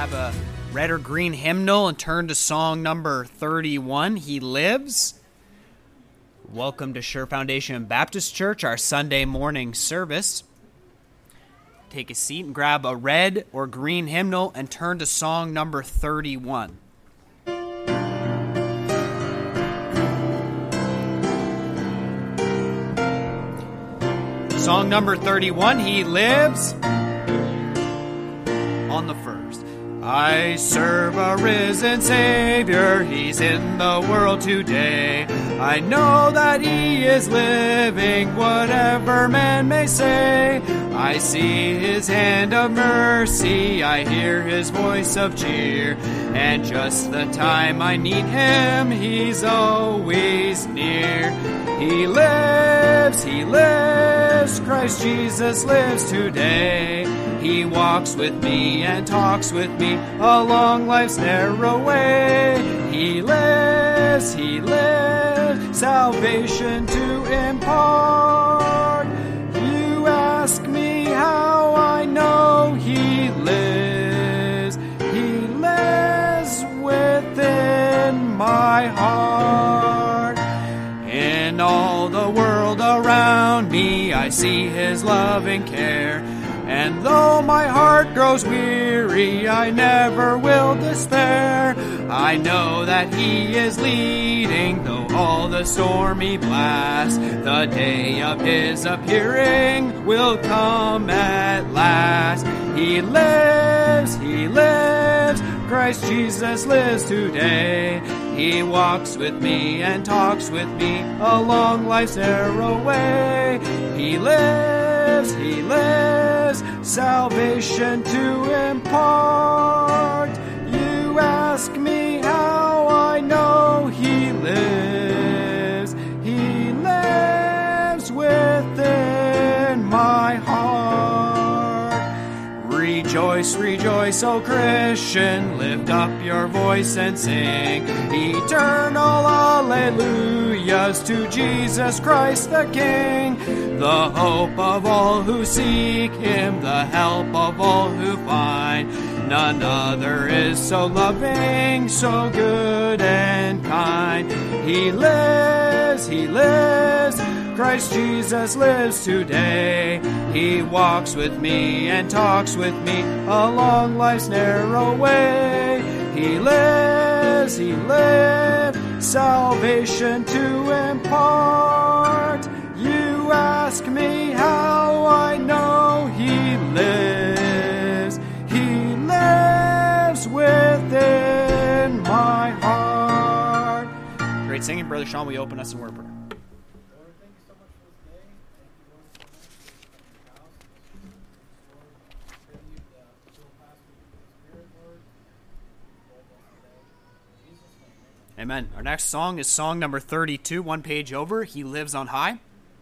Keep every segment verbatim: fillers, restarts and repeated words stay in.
grab a red or green hymnal and turn to song number thirty-one, He Lives. Welcome to Sure Foundation Baptist Church, our Sunday morning service. Take a seat and grab a red or green hymnal and turn to song number thirty-one. Song number thirty-one, He Lives. On the first. I serve a risen Savior, He's in the world today. I know that He is living, whatever man may say. I see His hand of mercy, I hear His voice of cheer. And just the time I need Him, He's always near. He lives, He lives, Christ Jesus lives today. He walks with me and talks with me along life's narrow way. He lives, He lives, salvation to impart. You ask me how I know He lives. He lives within my heart. In all the world around me, I see His loving care. And though my heart grows weary, I never will despair. I know that He is leading, though all the stormy blast. The day of His appearing will come at last. He lives, He lives, Christ Jesus lives today. He walks with me and talks with me along life's narrow way. He lives, He lives, salvation to impart. You ask me how I know He lives. He lives within my heart. Rejoice, rejoice, O Christian, lift up your voice and sing eternal alleluias to Jesus Christ the King, the hope of all who seek Him, the help of all who find. None other is so loving, so good and kind. He lives, He lives, Christ Jesus lives today. He walks with me and talks with me along life's narrow way. He lives, He lives, salvation to impart. You ask me how I know He lives. He lives within my heart. Great singing, Brother Sean. Will you open us in word of prayer? Amen. Our next song is song number thirty-two, one page over, He Lives on High.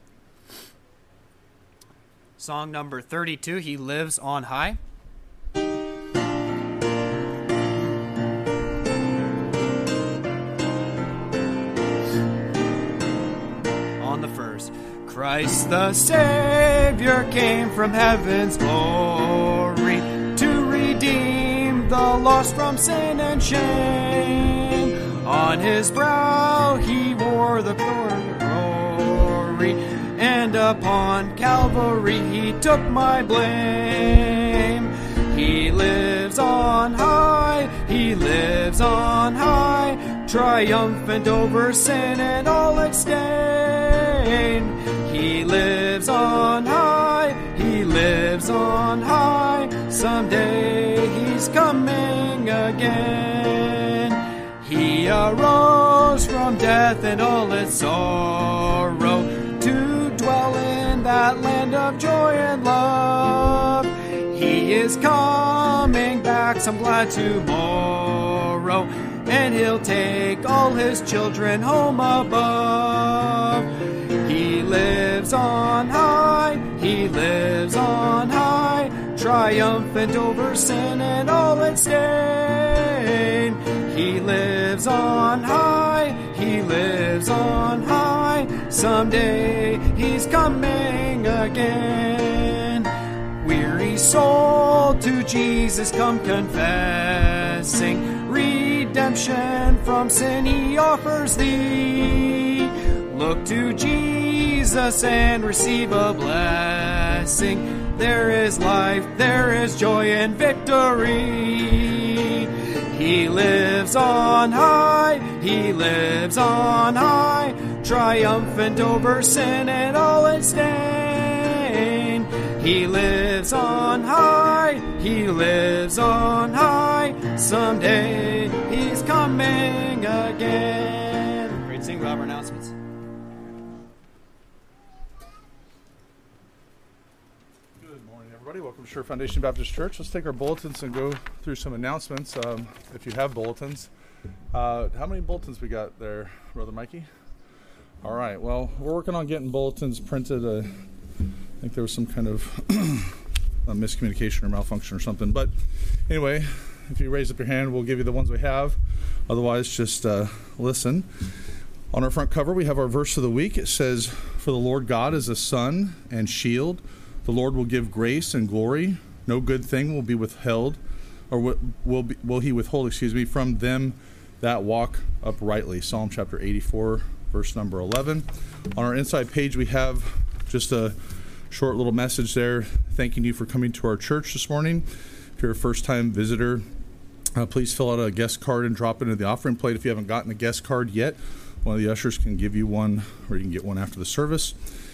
Song number thirty-two, He Lives on High. On the first. Christ the Savior came from heaven's glory to redeem the lost from sin and shame. On His brow He wore the thorn of glory, and upon Calvary He took my blame. He lives on high, He lives on high, triumphant over sin and all its stain. He lives on high, He lives on high, someday He's coming again. He arose from death and all its sorrow to dwell in that land of joy and love. He is coming back some glad tomorrow, and He'll take all His children home above. He lives on high, He lives on high, triumphant over sin and all its stain. He lives on high, He lives on high, someday He's coming again. Weary soul, to Jesus come confessing. Redemption from sin he offers thee. Look to Jesus and receive a blessing. There is life, there is joy and victory. He lives on high, he lives on high, triumphant over sin and all its stain. He lives on high, he lives on high, someday he's coming again. Great sing, Robert. Announcements. Welcome to Sure Foundation Baptist Church. Let's take our bulletins and go through some announcements. Um, if you have bulletins, uh, how many bulletins we got there, Brother Mikey? All right. Well, we're working on getting bulletins printed. Uh, I think there was some kind of a miscommunication or malfunction or something. But anyway, if you raise up your hand, we'll give you the ones we have. Otherwise, just uh, listen. On our front cover, we have our verse of the week. It says, "For the Lord God is a sun and shield. The Lord will give grace and glory. No good thing will be withheld, or will, will, be, will he withhold, excuse me, from them that walk uprightly." Psalm chapter eighty-four, verse number eleven. On our inside page, we have just a short little message there thanking you for coming to our church this morning. If you're a first-time visitor, uh, please fill out a guest card and drop it into the offering plate. If you haven't gotten a guest card yet, one of the ushers can give you one, or you can get one after the service.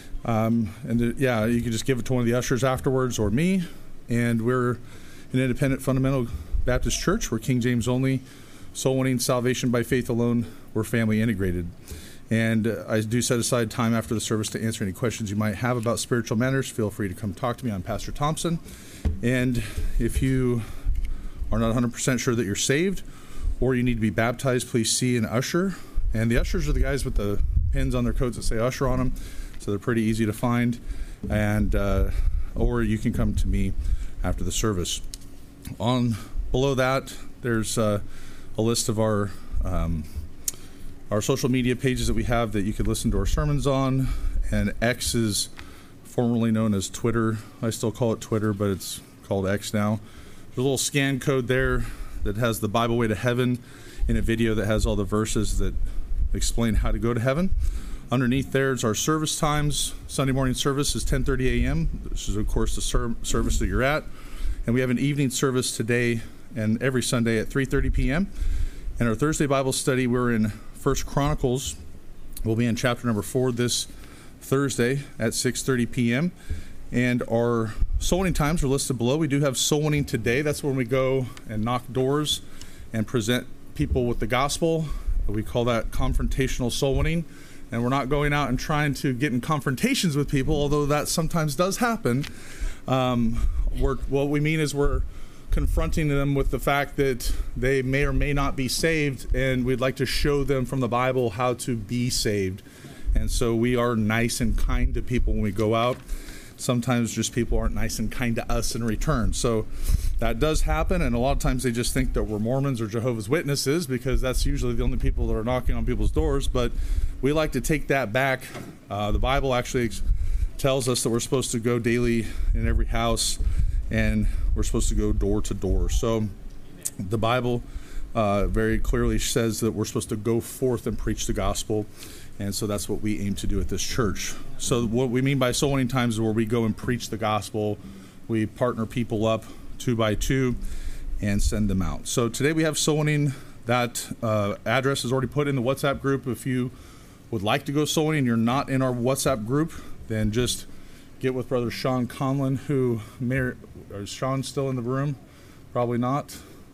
Um, and uh, yeah, you can just give it to one of the ushers afterwards or me. And we're an independent fundamental Baptist church. We're King James only, soul winning, salvation by faith alone. We're family integrated. And uh, I do set aside time after the service to answer any questions you might have about spiritual matters. Feel free to come talk to me. I'm Pastor Thompson. And if you are not one hundred percent sure that you're saved or you need to be baptized, please see an usher. And the ushers are the guys with the pins on their coats that say usher on them. So they're pretty easy to find, and uh, or you can come to me after the service. On below that, there's uh, a list of our um, our social media pages that we have that you could listen to our sermons on. And X is formerly known as Twitter. I still call it Twitter, but it's called X now. There's a little scan code there that has the Bible Way to Heaven in a video that has all the verses that explain how to go to heaven. Underneath there is our service times. Sunday morning service is ten thirty a.m. This is, of course, the ser- service that you're at. And we have an evening service today and every Sunday at three thirty p.m. And our Thursday Bible study, we're in First Chronicles. We'll be in chapter number four this Thursday at six thirty p.m. And our soul winning times are listed below. We do have soul winning today. That's when we go and knock doors and present people with the gospel. We call that confrontational soul winning. And we're not going out and trying to get in confrontations with people, although that sometimes does happen. Um, we're, what we mean is we're confronting them with the fact that they may or may not be saved, and we'd like to show them from the Bible how to be saved. And so we are nice and kind to people when we go out. Sometimes just people aren't nice and kind to us in return. So that does happen, and a lot of times they just think that we're Mormons or Jehovah's Witnesses, because that's usually the only people that are knocking on people's doors. But we like to take that back. Uh, the Bible actually ex- tells us that we're supposed to go daily in every house, and we're supposed to go door to door. So the Bible uh, very clearly says that we're supposed to go forth and preach the gospel. And so that's what we aim to do at this church. So what we mean by soul winning times is where we go and preach the gospel. We partner people up two by two and send them out. So today we have soul winning. That uh, address is already put in the WhatsApp group. If you would like to go soul winning and you're not in our WhatsApp group, then just get with Brother Sean Conlon, who may, is Sean still in the room? Probably not.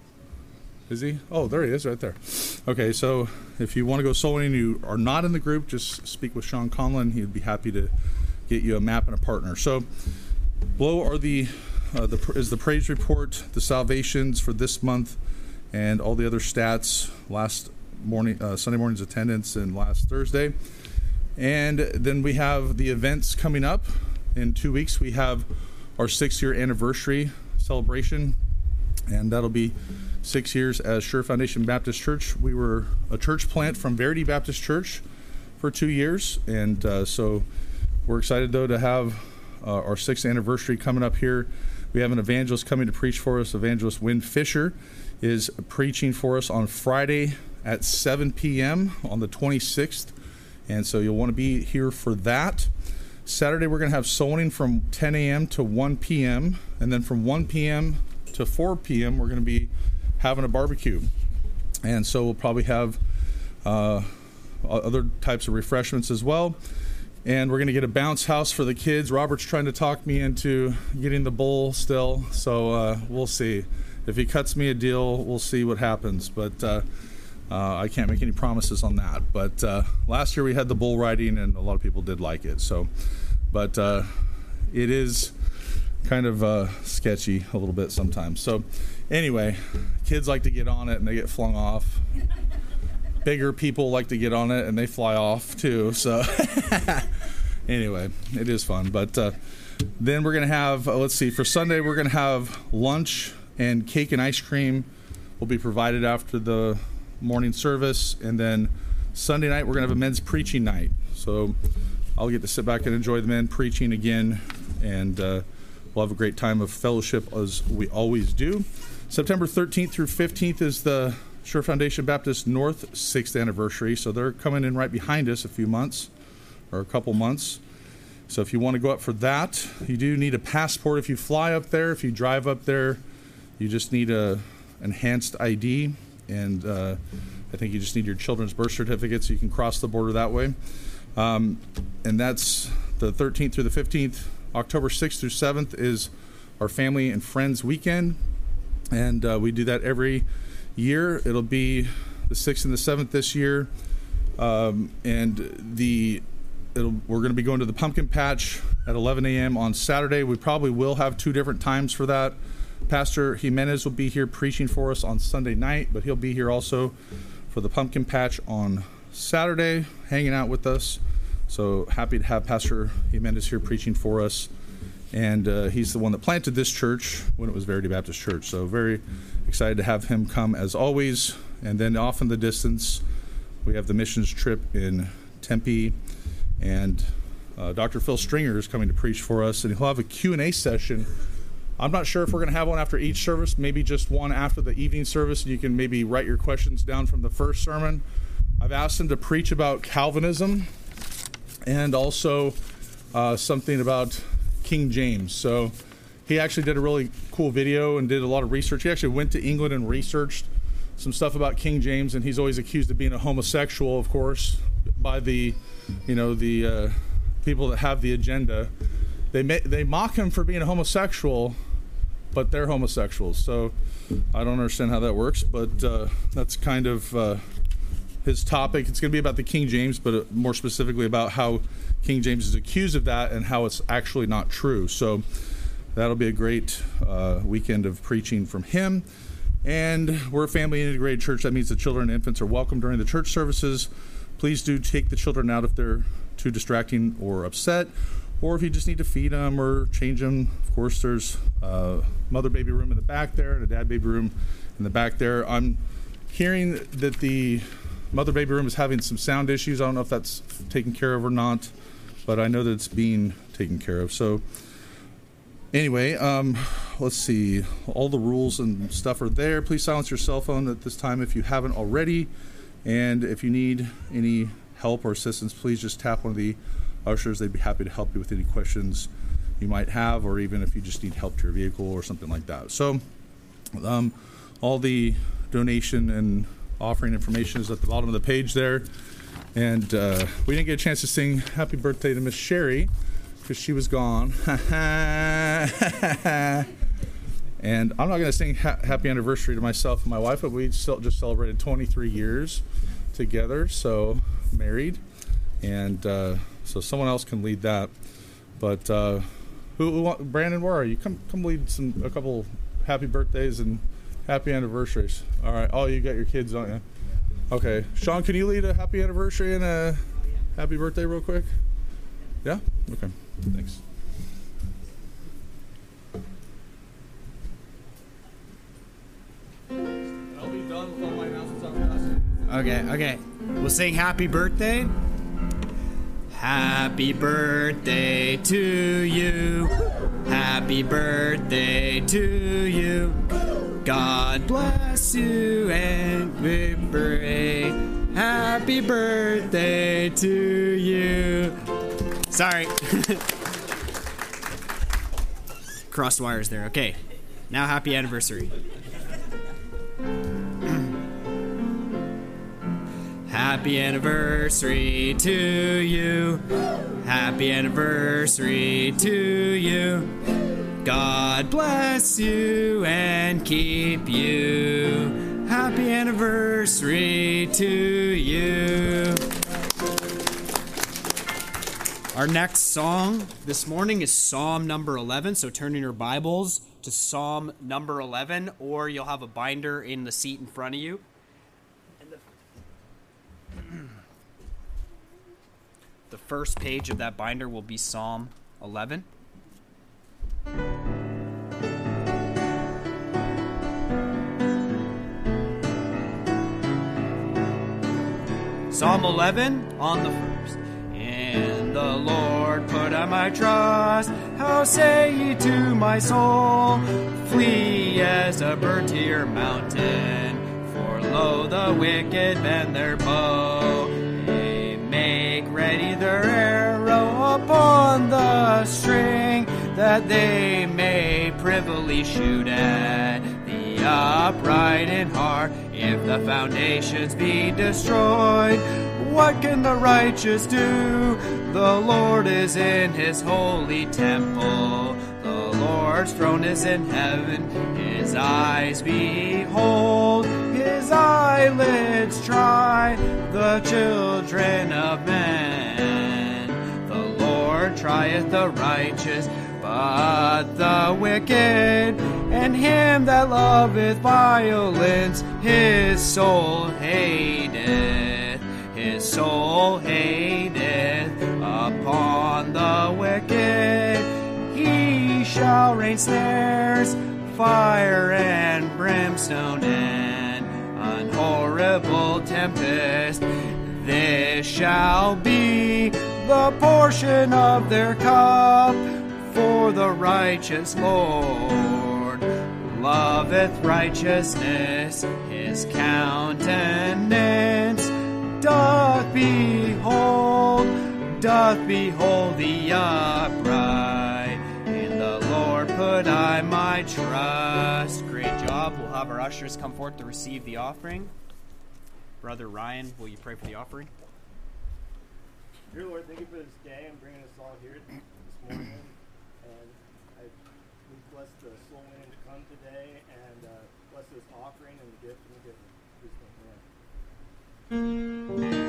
Is he? Oh, there he is right there. Okay, so if you want to go soul winning and you are not in the group, just speak with Sean Conlon. He'd be happy to get you a map and a partner. So below are the, uh, the is the praise report, the salvations for this month, and all the other stats, last morning, uh, Sunday morning's attendance, and last Thursday. And then we have the events coming up. In two weeks, we have our six-year anniversary celebration, and that'll be six years as Sure Foundation Baptist Church. We were a church plant from Verity Baptist Church for two years, and uh, so we're excited, though, to have uh, our sixth anniversary coming up here. We have an evangelist coming to preach for us. Evangelist Wynn Fisher is preaching for us on Friday at seven p.m. on the twenty-sixth, and so you'll want to be here for that. Saturday, we're going to have soul winning from ten a.m. to one p.m., and then from one p.m. to four p.m., we're going to be having a barbecue. And so we'll probably have uh, other types of refreshments as well. And we're going to get a bounce house for the kids. Robert's trying to talk me into getting the bowl still, so uh, we'll see. If he cuts me a deal, we'll see what happens. But uh, uh, I can't make any promises on that. But uh, last year we had the bull riding, and a lot of people did like it. So, but uh, it is kind of uh, sketchy a little bit sometimes. So anyway, kids like to get on it, and they get flung off. Bigger people like to get on it, and they fly off too. So anyway, it is fun. But uh, then we're going to have, uh, let's see, for Sunday we're going to have lunch and cake and ice cream will be provided after the morning service. And then Sunday night we're going to have a men's preaching night. So I'll get to sit back and enjoy the men preaching again, and uh, we'll have a great time of fellowship as we always do. September thirteenth through fifteenth is the Shore Foundation Baptist North sixth anniversary, so they're coming in right behind us a few months, or a couple months. So if you want to go up for that, you do need a passport if you fly up there. If you drive up there, you just need a enhanced I D, and uh, I think you just need your children's birth certificate so you can cross the border that way. Um, and that's the thirteenth through the fifteenth. October sixth through seventh is our Family and Friends Weekend, and uh, we do that every year. It'll be the sixth and the seventh this year, um, and the it'll, we're going to be going to the Pumpkin Patch at eleven a.m. on Saturday. We probably will have two different times for that. Pastor Jimenez will be here preaching for us on Sunday night, but he'll be here also for the Pumpkin Patch on Saturday, hanging out with us. So happy to have Pastor Jimenez here preaching for us. And uh, he's the one that planted this church when it was Verity Baptist Church. So very excited to have him come as always. And then off in the distance, we have the missions trip in Tempe. And uh, Doctor Phil Stringer is coming to preach for us. And he'll have a Q and A session. I'm not sure if we're going to have one after each service, maybe just one after the evening service. And you can maybe write your questions down from the first sermon. I've asked him to preach about Calvinism and also uh, something about King James. So he actually did a really cool video and did a lot of research. He actually went to England and researched some stuff about King James, and he's always accused of being a homosexual, of course, by the, you know, the uh, people that have the agenda. They may, they mock him for being a homosexual, but they're homosexuals. So I don't understand how that works, but uh, that's kind of uh, his topic. It's going to be about the King James, but more specifically about how King James is accused of that and how it's actually not true. So that'll be a great uh, weekend of preaching from him. And we're a family integrated church. That means the children and infants are welcome during the church services. Please do take the children out if they're too distracting or upset, or if you just need to feed them or change them. Of course, there's a mother baby room in the back there and a dad baby room in the back there. I'm hearing that the mother baby room is having some sound issues. I don't know if that's taken care of or not, but I know that it's being taken care of. So anyway, um, let's see. All the rules and stuff are there. Please silence your cell phone at this time if you haven't already. And if you need any help or assistance, please just tap one of the ushers. They'd be happy to help you with any questions you might have, or even if you just need help to your vehicle or something like that. So um, all the donation and offering information is at the bottom of the page there. And uh, we didn't get a chance to sing happy birthday to Miss Sherry because she was gone. And I'm not going to sing ha- happy anniversary to myself and my wife, but we still just celebrated twenty-three years together, so married. And uh, so someone else can lead that. But uh, who, who, Brandon, where are you? Come, come lead some a couple happy birthdays and happy anniversaries. All right. Oh, you got your kids, don't you? Okay. Sean, can you lead a happy anniversary and a happy birthday real quick? Yeah? Okay. Thanks. I'll be done with all my announcements after that. Okay, okay. We'll sing happy birthday. Happy birthday to you. Happy birthday to you. God bless you and we pray. Happy birthday to you. Sorry. Crossed wires there. Okay. Now happy anniversary. Happy anniversary to you. Happy anniversary to you. God bless you and keep you. Happy anniversary to you. Our next song this morning is Psalm number eleven. So turn in your Bibles to Psalm number eleven, or you'll have a binder in the seat in front of you. The first page of that binder will be Psalm eleven. Psalm eleven on the first. In the Lord put I my trust. How say ye to my soul, flee as a bird to your mountain? For lo, the wicked bend their bow. They make ready their arrow upon the string, that they may privily shoot at the upright in heart. If the foundations be destroyed, what can the righteous do? The Lord is in his holy temple. The Lord's throne is in heaven. His eyes behold, his eyelids try the children of men. The Lord trieth the righteous, but the wicked and him that loveth violence, his soul hateth. His soul hateth upon the wicked. He shall rain snares, fire and brimstone, and an horrible tempest. This shall be the portion of their cup. For the righteous Lord loveth righteousness. His countenance doth behold, doth behold the upright. In the Lord put I my trust. Great job. We'll have our ushers come forth to receive the offering. Brother Ryan, will you pray for the offering? Dear Lord, thank you for this day and bringing us all here this morning. And I, we bless the soul winning to come today, and uh, bless this offering and the gift and the giver. Please come here.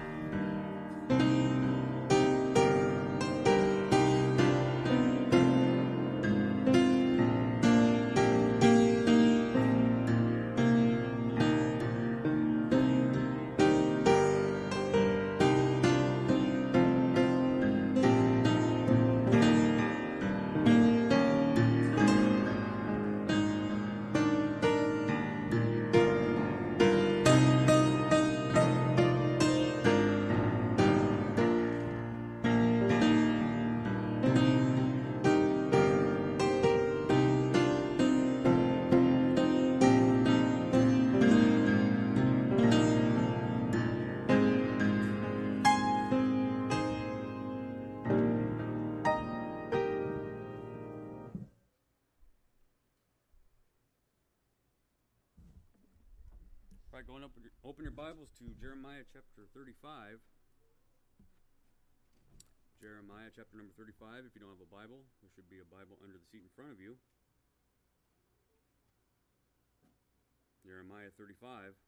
All right, going up, open your Bibles to Jeremiah chapter thirty-five. Jeremiah chapter number thirty-five. If you don't have a Bible, there should be a Bible under the seat in front of you. Jeremiah thirty-five.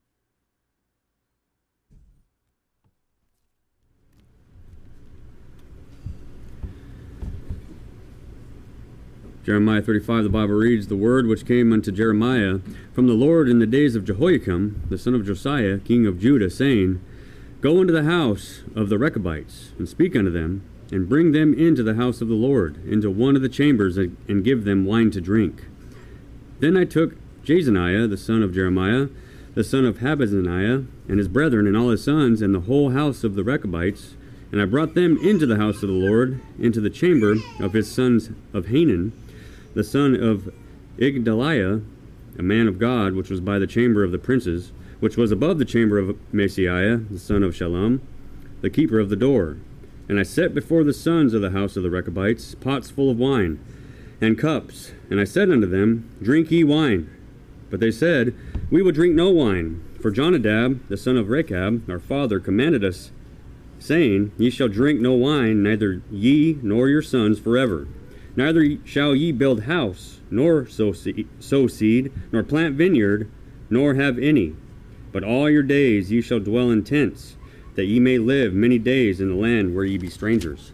Jeremiah thirty-five, the Bible reads, "The word which came unto Jeremiah from the Lord in the days of Jehoiakim, the son of Josiah, king of Judah, saying, Go into the house of the Rechabites, and speak unto them, and bring them into the house of the Lord, into one of the chambers, and give them wine to drink. Then I took Jezaniah, the son of Jeremiah, the son of Habazaniah, and his brethren, and all his sons, and the whole house of the Rechabites, And I brought them into the house of the Lord, into the chamber of his sons of Hanan, the son of Igdaliah, a man of God, which was by the chamber of the princes, which was above the chamber of Maaseiah, the son of Shallum, the keeper of the door. And I set before the sons of the house of the Rechabites pots full of wine, and cups. And I said unto them, Drink ye wine. But they said, We will drink no wine. For Jonadab, the son of Rechab, our father, commanded us, saying, Ye shall drink no wine, neither ye nor your sons forever. Neither shall ye build house, nor sow seed, nor plant vineyard, nor have any. But all your days ye shall dwell in tents, that ye may live many days in the land where ye be strangers.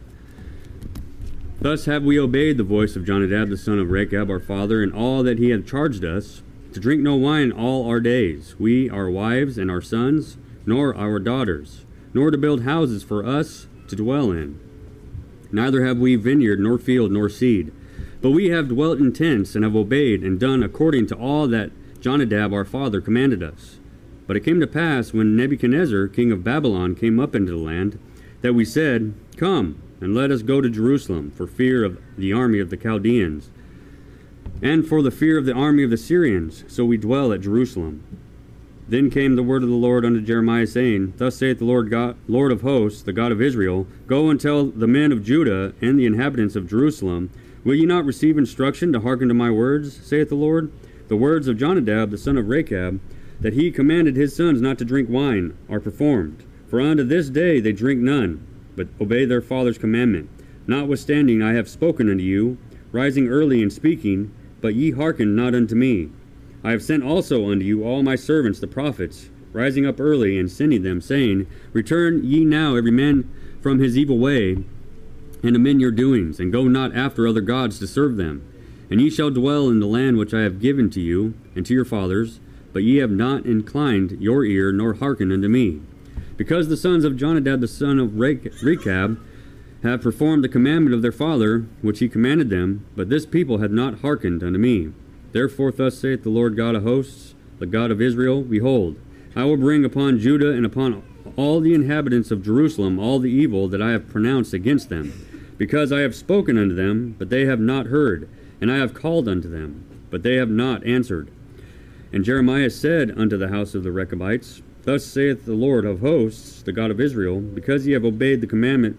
Thus have we obeyed the voice of Jonadab the son of Rechab our father, in all that he hath charged us, to drink no wine all our days, we, our wives, and our sons, nor our daughters, nor to build houses for us to dwell in. Neither have we vineyard, nor field, nor seed. But we have dwelt in tents, and have obeyed, and done according to all that Jonadab our father commanded us. But it came to pass, when Nebuchadnezzar, king of Babylon, came up into the land, that we said, Come, and let us go to Jerusalem, for fear of the army of the Chaldeans, and for the fear of the army of the Syrians, so we dwell at Jerusalem. Then came the word of the Lord unto Jeremiah, saying, Thus saith the Lord God, Lord of hosts, the God of Israel, Go and tell the men of Judah and the inhabitants of Jerusalem, Will ye not receive instruction to hearken to my words, saith the Lord? The words of Jonadab the son of Rechab, that he commanded his sons not to drink wine, are performed. For unto this day they drink none, but obey their father's commandment. Notwithstanding I have spoken unto you, rising early and speaking, but ye hearken not unto me. I have sent also unto you all my servants the prophets, rising up early and sending them, saying, Return ye now every man from his evil way, and amend your doings, and go not after other gods to serve them. And ye shall dwell in the land which I have given to you and to your fathers, but ye have not inclined your ear, nor hearkened unto me. Because the sons of Jonadab the son of Rechab have performed the commandment of their father, which he commanded them, but this people hath not hearkened unto me. Therefore thus saith the Lord God of hosts, the God of Israel, Behold, I will bring upon Judah and upon all the inhabitants of Jerusalem all the evil that I have pronounced against them, because I have spoken unto them, but they have not heard, and I have called unto them, but they have not answered. And Jeremiah said unto the house of the Rechabites, Thus saith the Lord of hosts, the God of Israel, because ye have obeyed the commandment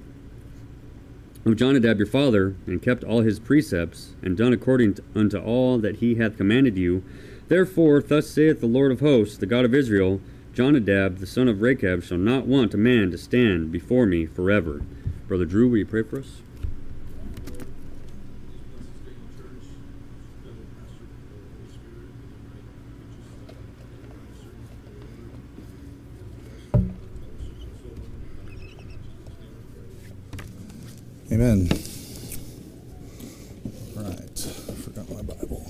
of Jonadab your father, and kept all his precepts, and done according to, unto all that he hath commanded you, therefore thus saith the Lord of hosts, the God of Israel, Jonadab the son of Rechab shall not want a man to stand before me forever. Brother Drew, will you pray for us? Amen. Right. Forgot my Bible.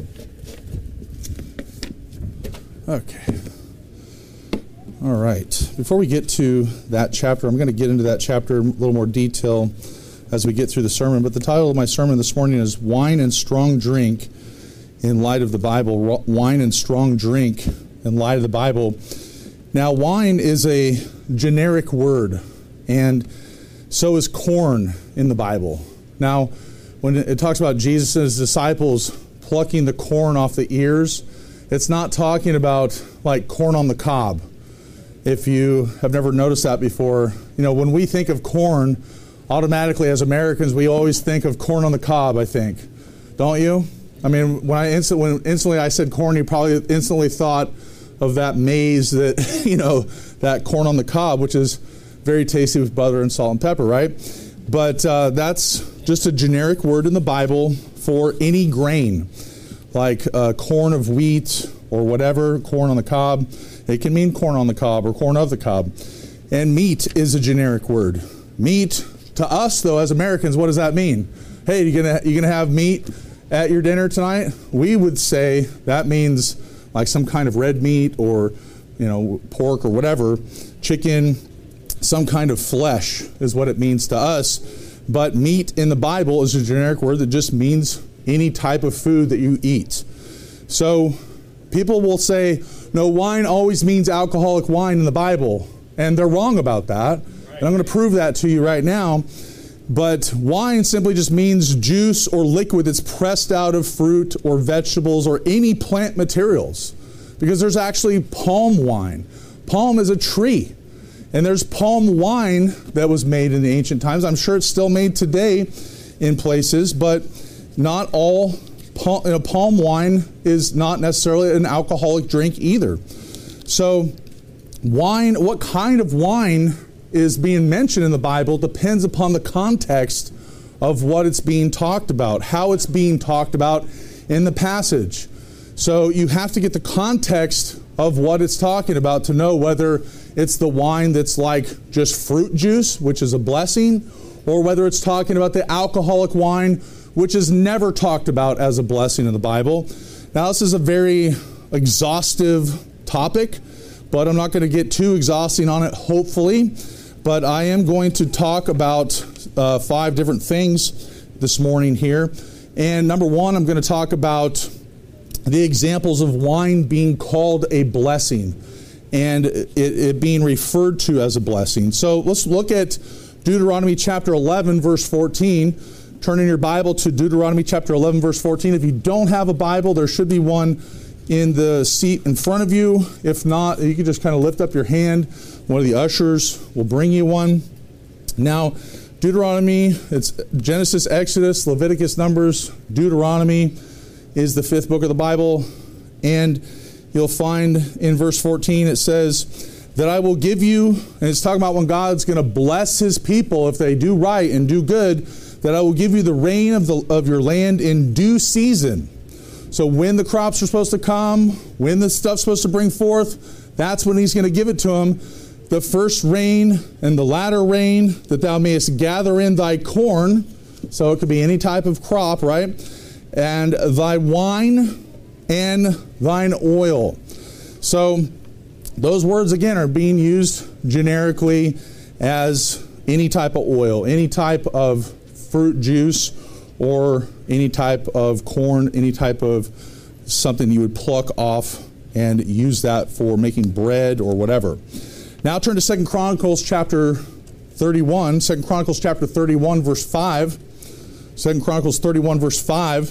Okay. All right. Before we get to that chapter, I'm going to get into that chapter in a little more detail as we get through the sermon. But the title of my sermon this morning is Wine and Strong Drink in Light of the Bible. Wine and Strong Drink in Light of the Bible. Now, wine is a generic word, and so is corn in the Bible. Now, when it talks about Jesus and his disciples plucking the corn off the ears, it's not talking about like corn on the cob. If you have never noticed that before, you know, when we think of corn, automatically as Americans, we always think of corn on the cob, I think. Don't you? I mean, when I instant, when instantly I said corn, you probably instantly thought of that maize that, you know, that corn on the cob, which is very tasty with butter and salt and pepper, right? But uh, that's just a generic word in the Bible for any grain, like uh, corn of wheat or whatever, corn on the cob. It can mean corn on the cob or corn of the cob. And meat is a generic word. Meat, to us, though, as Americans, what does that mean? Hey, you gonna you gonna have meat at your dinner tonight? We would say that means like some kind of red meat or, you know, pork or whatever, chicken. Some kind of flesh is what it means to us. But meat in the Bible is a generic word that just means any type of food that you eat. So people will say, no, wine always means alcoholic wine in the Bible. And they're wrong about that. Right. And I'm going to prove that to you right now. But wine simply just means juice or liquid that's pressed out of fruit or vegetables or any plant materials. Because there's actually palm wine. Palm is a tree. And there's palm wine that was made in the ancient times. I'm sure it's still made today in places, but not all palm, you know, palm wine is not necessarily an alcoholic drink either. So wine, what kind of wine is being mentioned in the Bible depends upon the context of what it's being talked about, how it's being talked about in the passage. So you have to get the context of what it's talking about to know whether it's the wine that's like just fruit juice, which is a blessing, or whether it's talking about the alcoholic wine, which is never talked about as a blessing in the Bible. Now, this is a very exhaustive topic, but I'm not going to get too exhausting on it, hopefully. But I am going to talk about uh, five different things this morning here. And number one, I'm going to talk about the examples of wine being called a blessing and it, it being referred to as a blessing. So let's look at Deuteronomy chapter eleven, verse fourteen. Turn in your Bible to Deuteronomy chapter eleven, verse fourteen. If you don't have a Bible, there should be one in the seat in front of you. If not, you can just kind of lift up your hand. One of the ushers will bring you one. Now, Deuteronomy, it's Genesis, Exodus, Leviticus, Numbers. Deuteronomy is the fifth book of the Bible. And you'll find in verse fourteen, it says that I will give you, and it's talking about when God's going to bless his people if they do right and do good, that I will give you the rain of, the, of your land in due season. So when the crops are supposed to come, when the stuff's supposed to bring forth, that's when he's going to give it to them. The first rain and the latter rain, that thou mayest gather in thy corn. So it could be any type of crop, right? And thy wine and thine oil. So those words, again, are being used generically as any type of oil, any type of fruit juice, or any type of corn, any type of something you would pluck off and use that for making bread or whatever. Now turn to Second Chronicles chapter thirty-one. Second Chronicles chapter thirty-one, verse five. Second Chronicles thirty-one, verse five.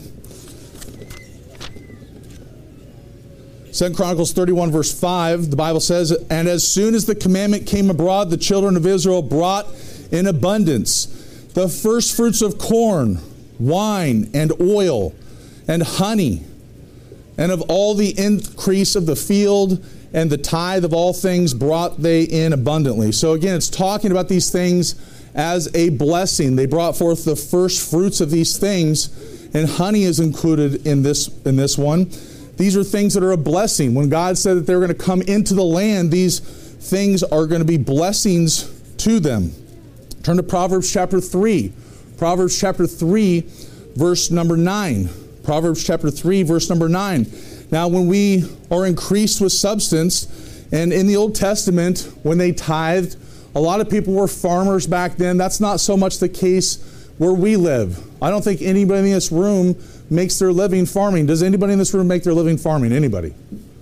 Second Chronicles thirty-one, verse five, the Bible says, and as soon as the commandment came abroad, the children of Israel brought in abundance the first fruits of corn, wine, and oil, and honey, and of all the increase of the field, and the tithe of all things brought they in abundantly. So again, it's talking about these things as a blessing. They brought forth the first fruits of these things, and honey is included in this, in this one. These are things that are a blessing. When God said that they're going to come into the land, these things are going to be blessings to them. Turn to Proverbs chapter three. Proverbs chapter three, verse number nine. Proverbs chapter three, verse number nine. Now, when we are increased with substance, and in the Old Testament, when they tithed, a lot of people were farmers back then. That's not so much the case where we live. I don't think anybody in this room makes their living farming. Does anybody in this room make their living farming? Anybody?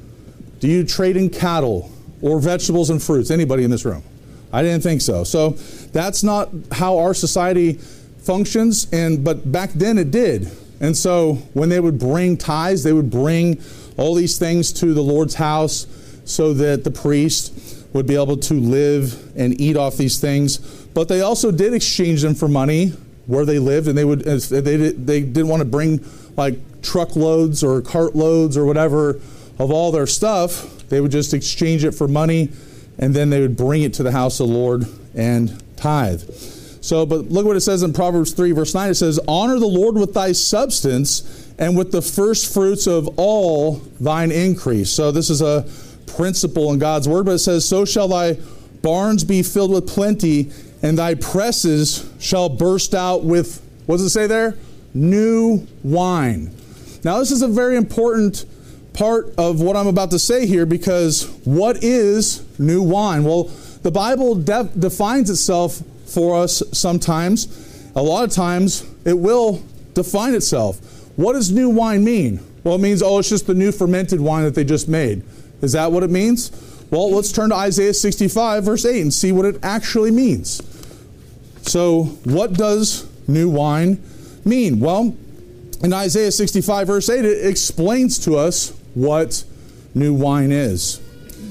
Do you trade in cattle or vegetables and fruits? Anybody in this room? I didn't think so. So that's not how our society functions, and but back then it did. And so when they would bring tithes, they would bring all these things to the Lord's house so that the priest would be able to live and eat off these things. But they also did exchange them for money where they lived, and they would they did, they didn't want to bring like truckloads or cartloads or whatever of all their stuff. They would just exchange it for money, and then they would bring it to the house of the Lord and tithe. So, but look what it says in Proverbs three, verse nine. It says, honor the Lord with thy substance and with the first fruits of all thine increase. So this is a principle in God's word, but it says, so shall thy barns be filled with plenty, and thy presses shall burst out with, what does it say there? New wine. Now, this is a very important part of what I'm about to say here, because what is new wine? Well, the Bible de- defines itself for us sometimes. A lot of times, it will define itself. What does new wine mean? Well, it means, oh, it's just the new fermented wine that they just made. Is that what it means? Well, let's turn to Isaiah sixty-five, verse eight, and see what it actually means. So, what does new wine mean? Well, in Isaiah sixty-five, verse eight, it explains to us what new wine is.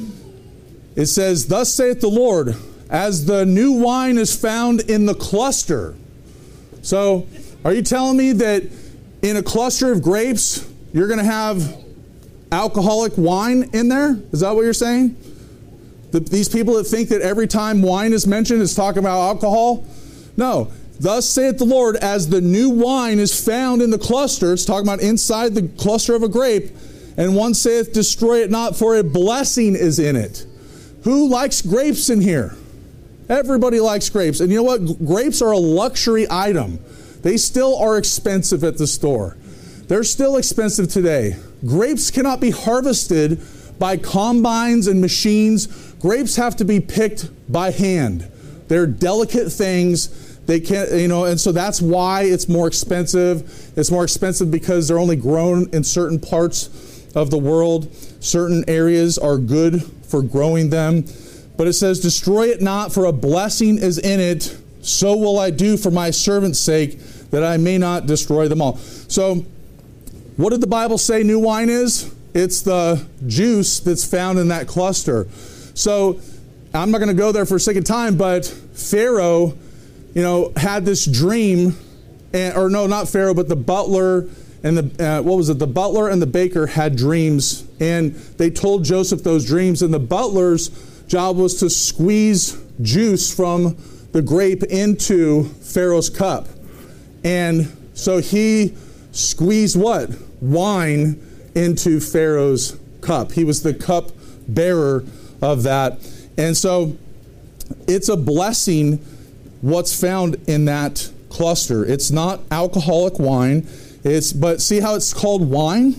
It says, "Thus saith the Lord, as the new wine is found in the cluster." So, are you telling me that in a cluster of grapes, you're going to have alcoholic wine in there? Is that what you're saying? The, these people that think that every time wine is mentioned, it's talking about alcohol? No. "Thus saith the Lord, as the new wine is found in the cluster," it's talking about inside the cluster of a grape, "and one saith, destroy it not, for a blessing is in it." Who likes grapes in here? Everybody likes grapes. And you know what? Grapes are a luxury item. They still are expensive at the store. They're still expensive today. Grapes cannot be harvested by combines and machines. Grapes have to be picked by hand. They're delicate things. They can't, you know, and so that's why it's more expensive. It's more expensive because they're only grown in certain parts of the world. Certain areas are good for growing them. But it says, "Destroy it not, for a blessing is in it. So will I do for my servant's sake, that I may not destroy them all." So, what did the Bible say new wine is? It's the juice that's found in that cluster. So, I'm not going to go there for a second time, but Pharaoh, you know, had this dream, and, or no, not Pharaoh, but the butler and the, uh, what was it? The butler and the baker had dreams, and they told Joseph those dreams, and the butler's job was to squeeze juice from the grape into Pharaoh's cup. And so he squeezed what? Wine into Pharaoh's cup. He was the cup bearer of that. And so it's a blessing what's found in that cluster. It's not alcoholic wine. It's but see how it's called wine?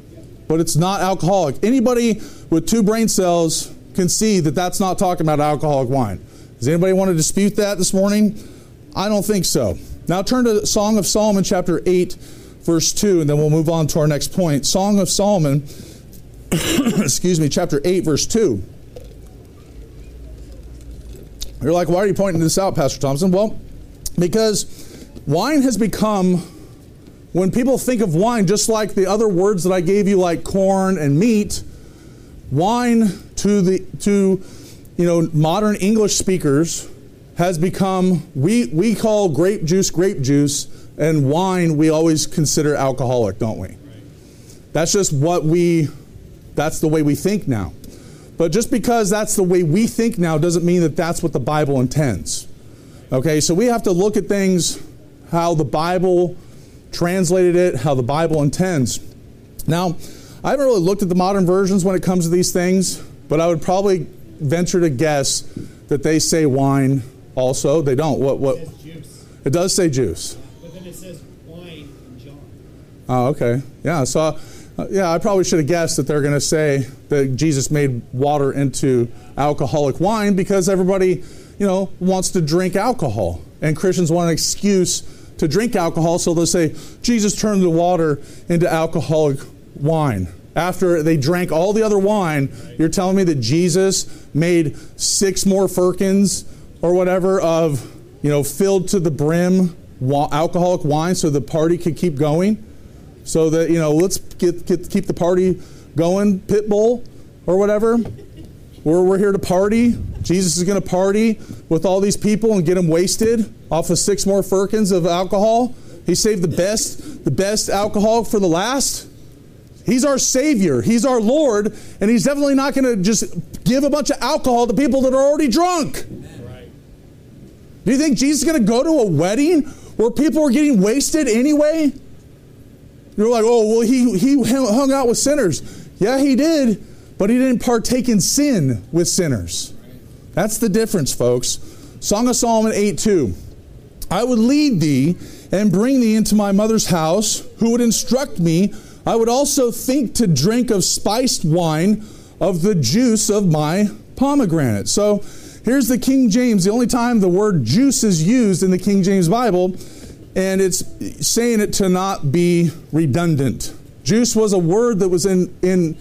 But it's not alcoholic. Anybody with two brain cells can see that that's not talking about alcoholic wine. Does anybody want to dispute that this morning? I don't think so. Now turn to Song of Solomon chapter eight, verse two, and then we'll move on to our next point. Song of Solomon, excuse me, chapter eight, verse two. You're like, why are you pointing this out, Pastor Thompson? Well, because wine has become, when people think of wine, just like the other words that I gave you, like corn and meat, wine to the to you know modern English speakers has become, we we call grape juice grape juice, and wine we always consider alcoholic, don't we? Right. That's just what we that's the way we think now. But just because that's the way we think now doesn't mean that that's what the Bible intends. Okay, so we have to look at things how the Bible translated it, how the Bible intends. Now, I haven't really looked at the modern versions when it comes to these things, but I would probably venture to guess that they say wine also. They don't. What? What? It says juice. It does say juice. But then it says wine in John. Oh, okay. Yeah, so, uh, yeah, I probably should have guessed that they're going to say that Jesus made water into alcoholic wine because everybody, you know, wants to drink alcohol. And Christians want an excuse to drink alcohol, so they'll say, Jesus turned the water into alcoholic wine. After they drank all the other wine, right. You're telling me that Jesus made six more firkins or whatever of, you know, filled to the brim wa- alcoholic wine so the party could keep going? So that, you know, let's get, get keep the party going, Pitbull or whatever. We're, we're here to party. Jesus is going to party with all these people and get them wasted off of six more firkins of alcohol. He saved the best, the best alcohol for the last. He's our Savior. He's our Lord. And He's definitely not going to just give a bunch of alcohol to people that are already drunk. Right. Do you think Jesus is going to go to a wedding where people are getting wasted anyway? You're like, oh, well, he, he hung out with sinners. Yeah, He did. But He didn't partake in sin with sinners. That's the difference, folks. Song of Solomon eight two. I would lead thee and bring thee into my mother's house, who would instruct me. I would also think to drink of spiced wine, of the juice of my pomegranate. So here's the King James, the only time the word juice is used in the King James Bible, and it's saying it to not be redundant. Juice was a word that was in, in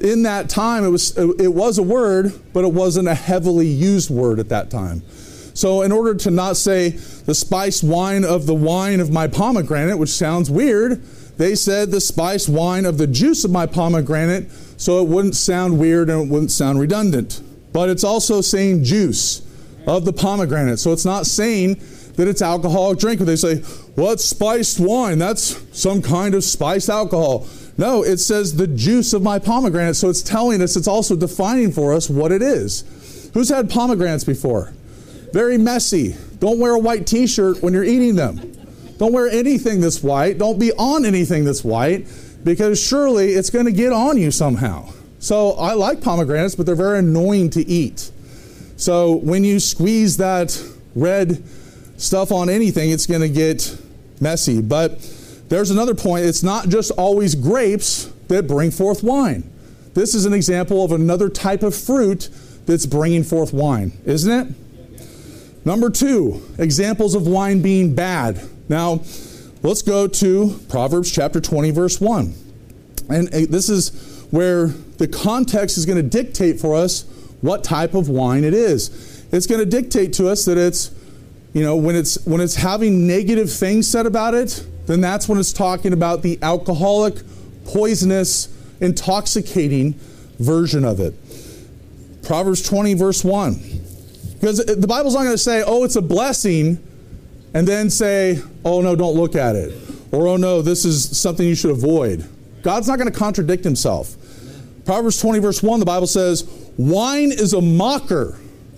in that time, it was it was a word, but it wasn't a heavily used word at that time. So in order to not say the spiced wine of the wine of my pomegranate, which sounds weird, they said the spiced wine of the juice of my pomegranate, so it wouldn't sound weird and it wouldn't sound redundant. But it's also saying juice of the pomegranate. So it's not saying that it's alcoholic drink. When they say, well, it's spiced wine, that's some kind of spiced alcohol. No, it says the juice of my pomegranate. So it's telling us, it's also defining for us what it is. Who's had pomegranates before? Very messy. Don't wear a white t-shirt when you're eating them. Don't wear anything that's white. Don't be on anything that's white, because surely it's going to get on you somehow. So I like pomegranates, but they're very annoying to eat. So when you squeeze that red stuff on anything, it's going to get messy. But there's another point. It's not just always grapes that bring forth wine. This is an example of another type of fruit that's bringing forth wine, isn't it? Number two, examples of wine being bad. Now, let's go to Proverbs chapter twenty, verse one. And this is where the context is going to dictate for us what type of wine it is. It's going to dictate to us that it's, you know, when it's when it's having negative things said about it, then that's when it's talking about the alcoholic, poisonous, intoxicating version of it. Proverbs twenty, verse one. Because the Bible's not going to say, oh, it's a blessing, and then say, oh, no, don't look at it. Or, oh, no, this is something you should avoid. God's not going to contradict himself. Proverbs twenty, verse one, the Bible says, wine is a mocker.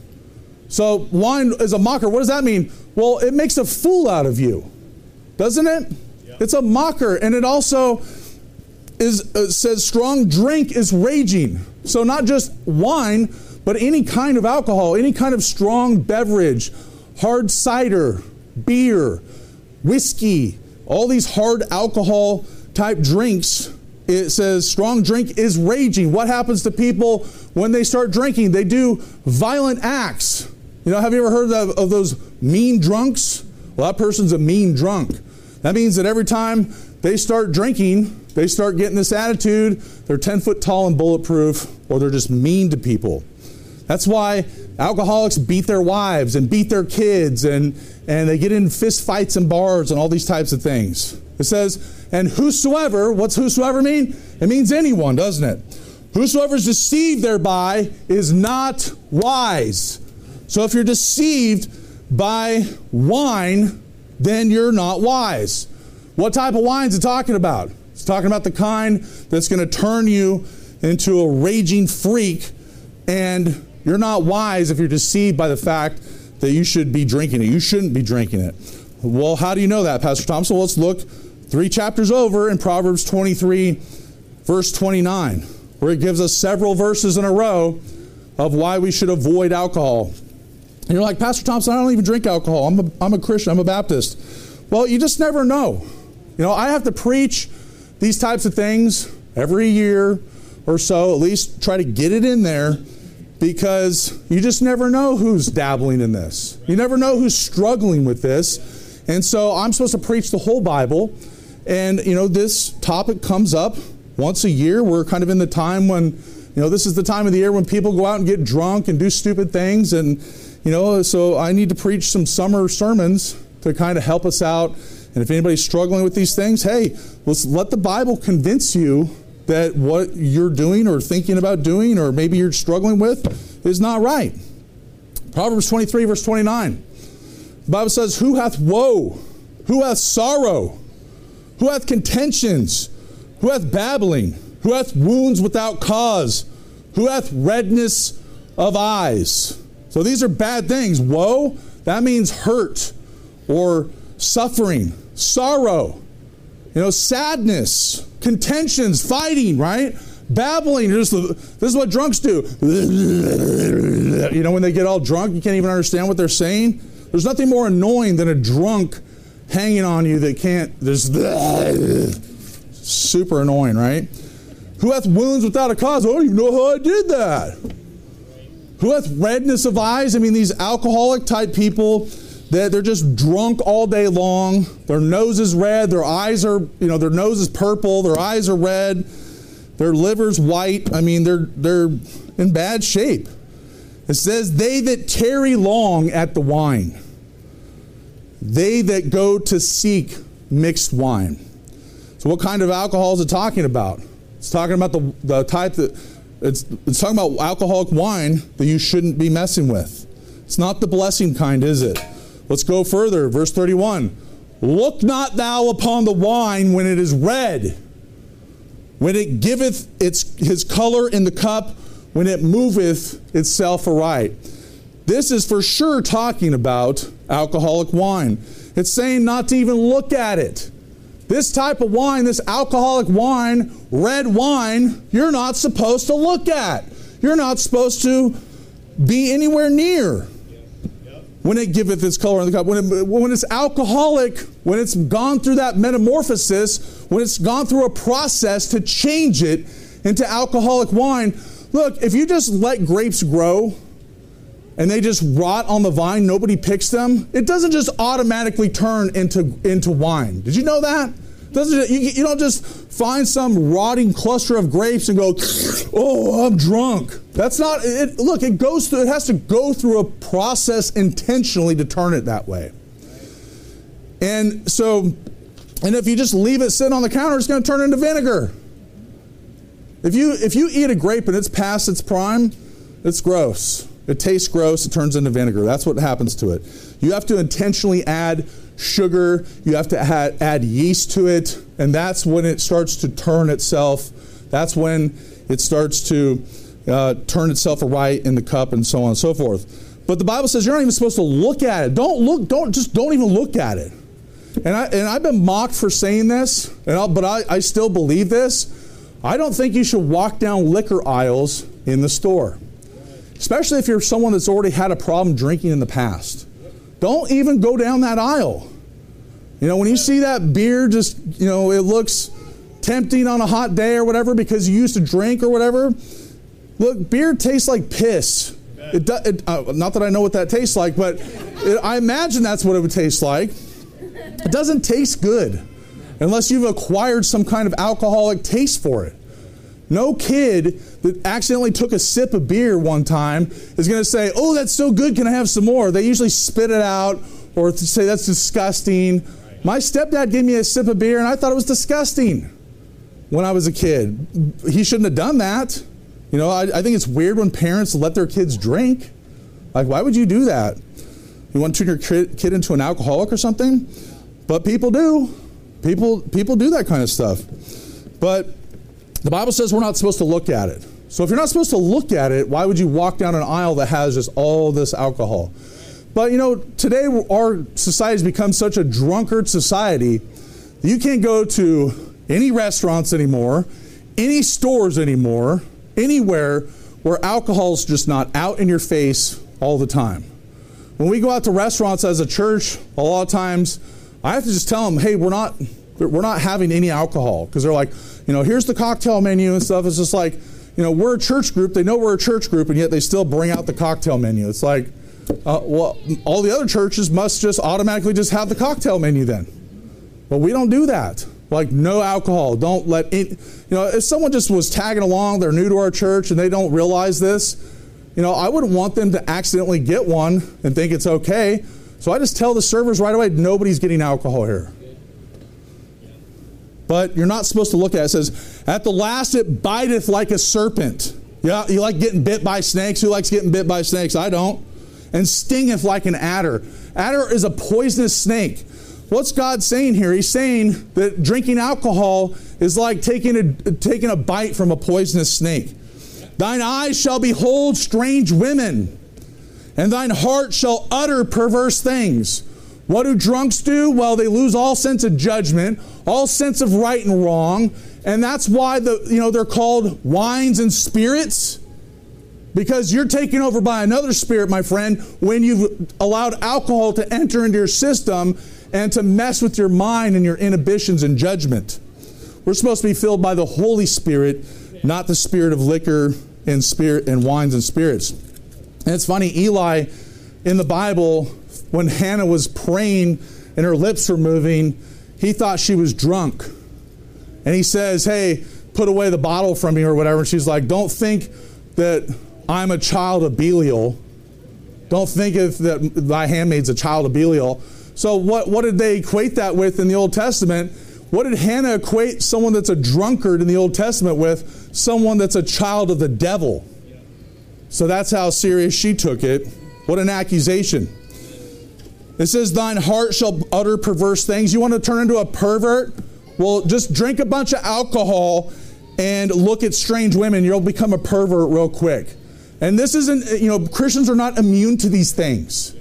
So wine is a mocker. What does that mean? Well, it makes a fool out of you, doesn't it? Yeah. It's a mocker. And it also is uh, says strong drink is raging. So not just wine, but any kind of alcohol, any kind of strong beverage, hard cider, beer, whiskey, all these hard alcohol type drinks. It says strong drink is raging. What happens to people when they start drinking? They do violent acts. You know, have you ever heard of, of those mean drunks? Well, that person's a mean drunk. That means that every time they start drinking, they start getting this attitude. They're ten foot tall and bulletproof, or they're just mean to people. That's why alcoholics beat their wives and beat their kids, and, and they get in fist fights in bars and all these types of things. It says, and whosoever, what's whosoever mean? It means anyone, doesn't it? Whosoever is deceived thereby is not wise. So if you're deceived by wine, then you're not wise. What type of wine is it talking about? It's talking about the kind that's going to turn you into a raging freak, and you're not wise if you're deceived by the fact that you should be drinking it. You shouldn't be drinking it. Well, how do you know that, Pastor Thompson? Well, let's look three chapters over in Proverbs twenty-three, verse twenty-nine, where it gives us several verses in a row of why we should avoid alcohol. And you're like, Pastor Thompson, I don't even drink alcohol. I'm a, I'm a Christian. I'm a Baptist. Well, you just never know. You know, I have to preach these types of things every year or so, at least try to get it in there, because you just never know who's dabbling in this. You never know who's struggling with this. And so I'm supposed to preach the whole Bible. And, you know, this topic comes up once a year. We're kind of in the time when, you know, this is the time of the year when people go out and get drunk and do stupid things. And, you know, so I need to preach some summer sermons to kind of help us out. And if anybody's struggling with these things, hey, let's let the Bible convince you that what you're doing or thinking about doing, or maybe you're struggling with, is not right. Proverbs twenty-three, verse twenty-nine. The Bible says, who hath woe? Who hath sorrow? Who hath contentions? Who hath babbling? Who hath wounds without cause? Who hath redness of eyes? So these are bad things. Woe, that means hurt or suffering, sorrow, you know, sadness, contentions, fighting, right? Babbling. Just, this is what drunks do. You know, when they get all drunk, you can't even understand what they're saying. There's nothing more annoying than a drunk hanging on you that can't, there's super annoying, right? Who hath wounds without a cause? I don't even know how I did that. Who hath redness of eyes? I mean, these alcoholic type people, that they're just drunk all day long. Their nose is red. Their eyes are, you know, their nose is purple. Their eyes are red. Their liver's white. I mean, they're they're in bad shape. It says, they that tarry long at the wine, they that go to seek mixed wine. So what kind of alcohol is it talking about? It's talking about the, the type that, it's, it's talking about alcoholic wine that you shouldn't be messing with. It's not the blessing kind, is it? Let's go further. Verse thirty-one. Look not thou upon the wine when it is red, when it giveth its his color in the cup, when it moveth itself aright. This is for sure talking about alcoholic wine. It's saying not to even look at it. This type of wine, this alcoholic wine, red wine, you're not supposed to look at. You're not supposed to be anywhere near. When it giveth its color in the cup, when, it, when it's alcoholic, when it's gone through that metamorphosis, when it's gone through a process to change it into alcoholic wine. Look, if you just let grapes grow and they just rot on the vine, nobody picks them, it doesn't just automatically turn into, into wine. Did you know that? Doesn't you, you don't just find some rotting cluster of grapes and go, oh, I'm drunk. That's not it. Look, it goes through. It has to go through a process intentionally to turn it that way. And so, and if you just leave it sitting on the counter, it's going to turn into vinegar. If you if you eat a grape and it's past its prime, it's gross. It tastes gross. It turns into vinegar. That's what happens to it. You have to intentionally add sugar. You have to add, add yeast to it, and that's when it starts to turn itself. That's when it starts to uh, turn itself aright in the cup, and so on and so forth. But the Bible says you're not even supposed to look at it. Don't look. Don't just don't even look at it. And I and I've been mocked for saying this, and I'll, but I, I still believe this. I don't think you should walk down liquor aisles in the store, especially if you're someone that's already had a problem drinking in the past. Don't even go down that aisle. You know, when you see that beer, just, you know, it looks tempting on a hot day or whatever because you used to drink or whatever. Look, beer tastes like piss. It, do, it uh, not that I know what that tastes like, but it, I imagine that's what it would taste like. It doesn't taste good unless you've acquired some kind of alcoholic taste for it. No kid that accidentally took a sip of beer one time is going to say, oh, that's so good, can I have some more? They usually spit it out or say that's disgusting. Right. My stepdad gave me a sip of beer and I thought it was disgusting when I was a kid. He shouldn't have done that. You know, I, I think it's weird when parents let their kids drink. Like, why would you do that? You want to turn your kid into an alcoholic or something? But people do. People, people do that kind of stuff. But the Bible says we're not supposed to look at it. So if you're not supposed to look at it, why would you walk down an aisle that has just all this alcohol? But, you know, today our society has become such a drunkard society that you can't go to any restaurants anymore, any stores anymore, anywhere where alcohol's just not out in your face all the time. When we go out to restaurants as a church, a lot of times I have to just tell them, hey, we're not we're not having any alcohol, because they're like, you know, here's the cocktail menu and stuff. It's just like, you know, we're a church group. They know we're a church group, and yet they still bring out the cocktail menu. It's like, uh, well, all the other churches must just automatically just have the cocktail menu then. Well, we don't do that. Like, no alcohol. Don't let it, you know, if someone just was tagging along, they're new to our church and they don't realize this, you know, I wouldn't want them to accidentally get one and think it's okay. So I just tell the servers right away, nobody's getting alcohol here. But you're not supposed to look at it. It says, at the last it biteth like a serpent. Yeah, you like getting bit by snakes? Who likes getting bit by snakes? I don't. And stingeth like an adder. Adder is a poisonous snake. What's God saying here? He's saying that drinking alcohol is like taking a, taking a bite from a poisonous snake. Thine eyes shall behold strange women, and thine heart shall utter perverse things. What do drunks do? Well, they lose all sense of judgment, all sense of right and wrong, and that's why the you know they're called wines and spirits, because you're taken over by another spirit, my friend, when you've allowed alcohol to enter into your system and to mess with your mind and your inhibitions and judgment. We're supposed to be filled by the Holy Spirit, not the spirit of liquor and spirit and wines and spirits. And it's funny, Eli in the Bible, when Hannah was praying and her lips were moving, he thought she was drunk. And he says, hey, put away the bottle from me or whatever. And she's like, don't think that I'm a child of Belial. Don't think if that thy handmaid's a child of Belial. So what, what did they equate that with in the Old Testament? What did Hannah equate someone that's a drunkard in the Old Testament with? Someone that's a child of the devil. So that's how serious she took it. What an accusation. It says, thine heart shall utter perverse things. You want to turn into a pervert? Well, just drink a bunch of alcohol and look at strange women. You'll become a pervert real quick. And this isn't, you know, Christians are not immune to these things.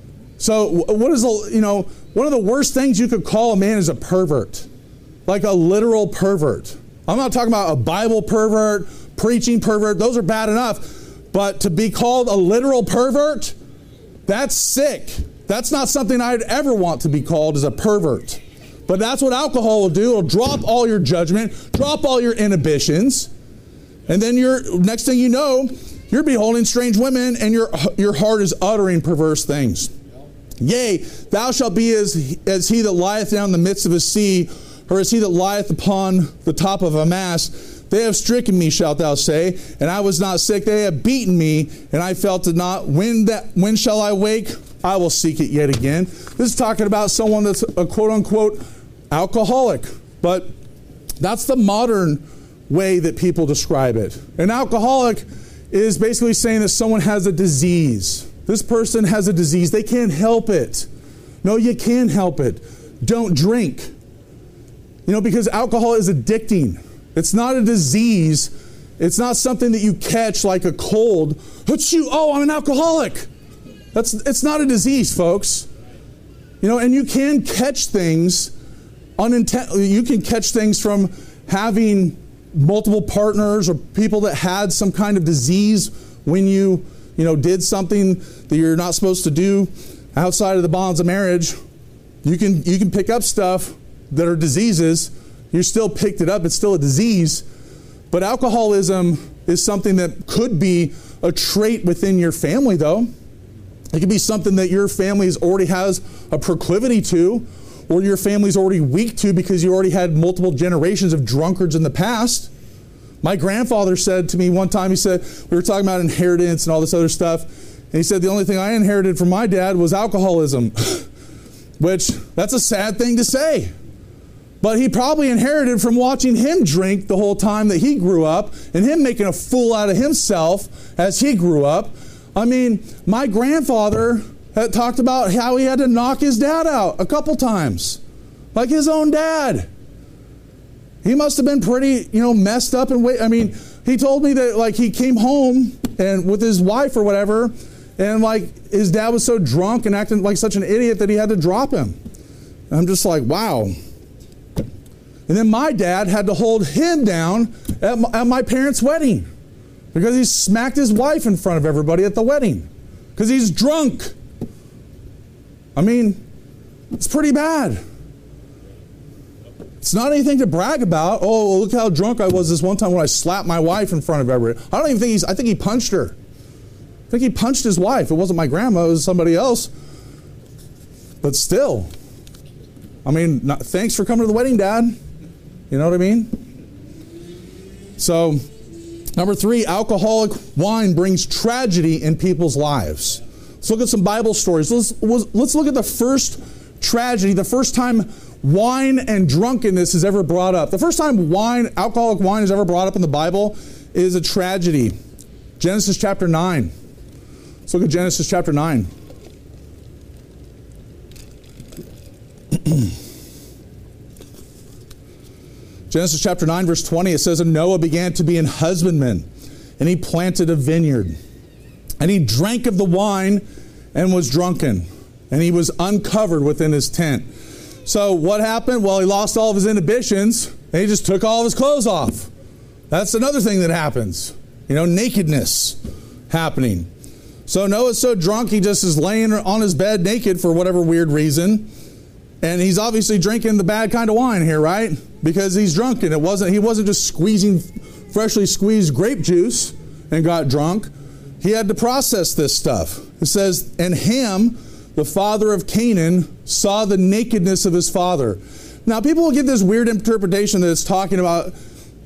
So what is, you know, one of the worst things you could call a man is a pervert. Like a literal pervert. I'm not talking about a Bible pervert, preaching pervert. Those are bad enough. But to be called a literal pervert, that's sick. That's not something I'd ever want to be called as a pervert. But that's what alcohol will do. It'll drop all your judgment, drop all your inhibitions. And then you're, next thing you know, you're beholding strange women and your, your heart is uttering perverse things. Yea, thou shalt be as, as he that lieth down in the midst of a sea, or as he that lieth upon the top of a mast. They have stricken me, shalt thou say, and I was not sick. They have beaten me, and I felt it not. When that, when shall I wake? I will seek it yet again. This is talking about someone that's a quote-unquote alcoholic. But that's the modern way that people describe it. An alcoholic is basically saying that someone has a disease. This person has a disease. They can't help it. No, you can help it. Don't drink. You know, because alcohol is addicting. It's not a disease. It's not something that you catch like a cold. Achoo, oh, I'm an alcoholic. That's it's not a disease, folks. You know, and you can catch things uninten- you can catch things from having multiple partners or people that had some kind of disease when you, you know, did something that you're not supposed to do outside of the bonds of marriage. You can you can pick up stuff that are diseases. You still picked it up. It's still a disease. But alcoholism is something that could be a trait within your family, though. It could be something that your family already has a proclivity to, or your family's already weak to because you already had multiple generations of drunkards in the past. My grandfather said to me one time, he said, we were talking about inheritance and all this other stuff, and he said, the only thing I inherited from my dad was alcoholism, which that's a sad thing to say. But he probably inherited from watching him drink the whole time that he grew up and him making a fool out of himself as he grew up. I mean, my grandfather had talked about how he had to knock his dad out a couple times, like his own dad. He must have been pretty, you know, messed up and wait. I mean, he told me that like he came home and with his wife or whatever, and like his dad was so drunk and acting like such an idiot that he had to drop him. And I'm just like, wow. And then my dad had to hold him down at my, at my parents' wedding because he smacked his wife in front of everybody at the wedding because he's drunk. I mean, it's pretty bad. It's not anything to brag about. Oh, look how drunk I was this one time when I slapped my wife in front of everybody. I don't even think he's, I think he punched her. I think he punched his wife. It wasn't my grandma, it was somebody else. But still, I mean, not, thanks for coming to the wedding, Dad. You know what I mean? So, number three, alcoholic wine brings tragedy in people's lives. Let's look at some Bible stories. Let's, let's look at the first tragedy, the first time wine and drunkenness is ever brought up. The first time wine, alcoholic wine is ever brought up in the Bible is a tragedy. Genesis chapter nine. Let's look at Genesis chapter nine. Genesis chapter nine, verse twenty, it says, and Noah began to be an husbandman, and he planted a vineyard. And he drank of the wine and was drunken, and he was uncovered within his tent. So what happened? Well, he lost all of his inhibitions, and he just took all of his clothes off. That's another thing that happens. You know, nakedness happening. So Noah's so drunk, he just is laying on his bed naked for whatever weird reason. And he's obviously drinking the bad kind of wine here, right? Because he's drunk, and it wasn't, he wasn't just squeezing freshly squeezed grape juice and got drunk. He had to process this stuff. It says, and Ham, the father of Canaan, saw the nakedness of his father. Now, people will get this weird interpretation that it's talking about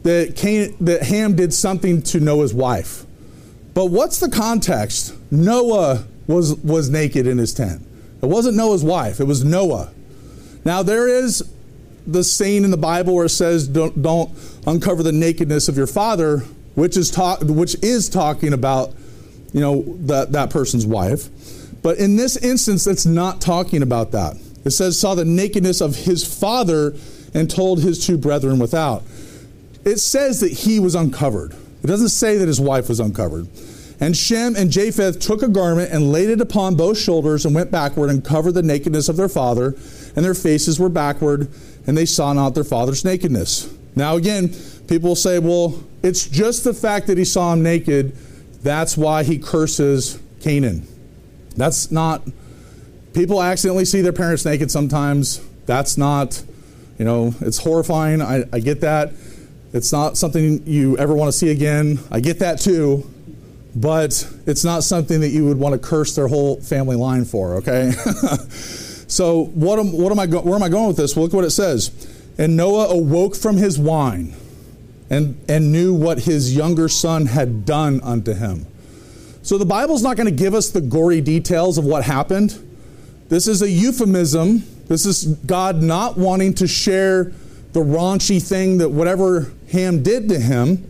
that Cain, that Ham did something to Noah's wife. But what's the context? Noah was, was naked in his tent. It wasn't Noah's wife. It was Noah. Now, there is the saying in the Bible where it says, don't, don't uncover the nakedness of your father, which is, talk, which is talking about, you know, that, that person's wife. But in this instance, it's not talking about that. It says, saw the nakedness of his father and told his two brethren without. It says that he was uncovered. It doesn't say that his wife was uncovered. And Shem and Japheth took a garment and laid it upon both shoulders and went backward and covered the nakedness of their father, and their faces were backward, and they saw not their father's nakedness. Now again, people will say, well, it's just the fact that he saw him naked, that's why he curses Canaan. That's not, people accidentally see their parents naked sometimes. That's not, you know, it's horrifying. I, I get that. It's not something you ever want to see again. I get that too. But it's not something that you would want to curse their whole family line for, okay? So what am, what am I go, where am I going with this? Well, look what it says. And Noah awoke from his wine and, and knew what his younger son had done unto him. So the Bible's not going to give us the gory details of what happened. This is a euphemism. This is God not wanting to share the raunchy thing that whatever Ham did to him.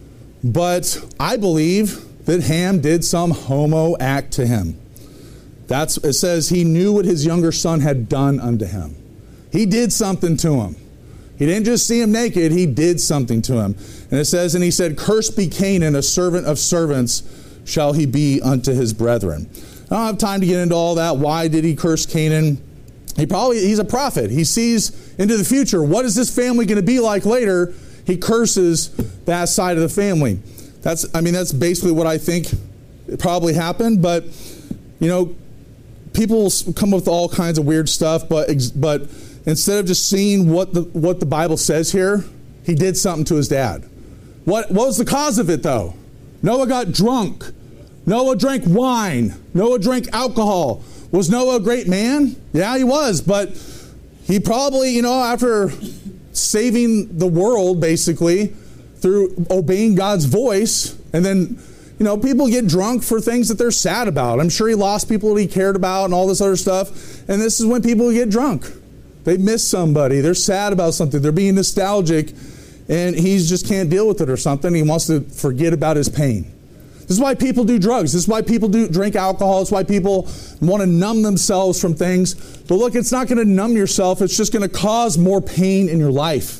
But I believe that Ham did some homo act to him. That's, it says he knew what his younger son had done unto him. He did something to him. He didn't just see him naked, he did something to him. And it says, and he said, cursed be Canaan, a servant of servants shall he be unto his brethren. I don't have time to get into all that. Why did he curse Canaan? He probably, he's a prophet. He sees into the future. What is this family going to be like later? He curses that side of the family. That's, I mean, that's basically what I think probably happened. But, you know, people come up with all kinds of weird stuff. But, but instead of just seeing what the what the Bible says here, he did something to his dad. What what was the cause of it though? Noah got drunk. Noah drank wine. Noah drank alcohol. Was Noah a great man? Yeah, he was. But he probably, you know, after saving the world, basically, through obeying God's voice, and then, you know, people get drunk for things that they're sad about. I'm sure he lost people that he cared about and all this other stuff. And this is when people get drunk. They miss somebody. They're sad about something. They're being nostalgic, and he just can't deal with it or something. He wants to forget about his pain. This is why people do drugs. This is why people do drink alcohol. It's why people want to numb themselves from things. But look, it's not going to numb yourself. It's just going to cause more pain in your life.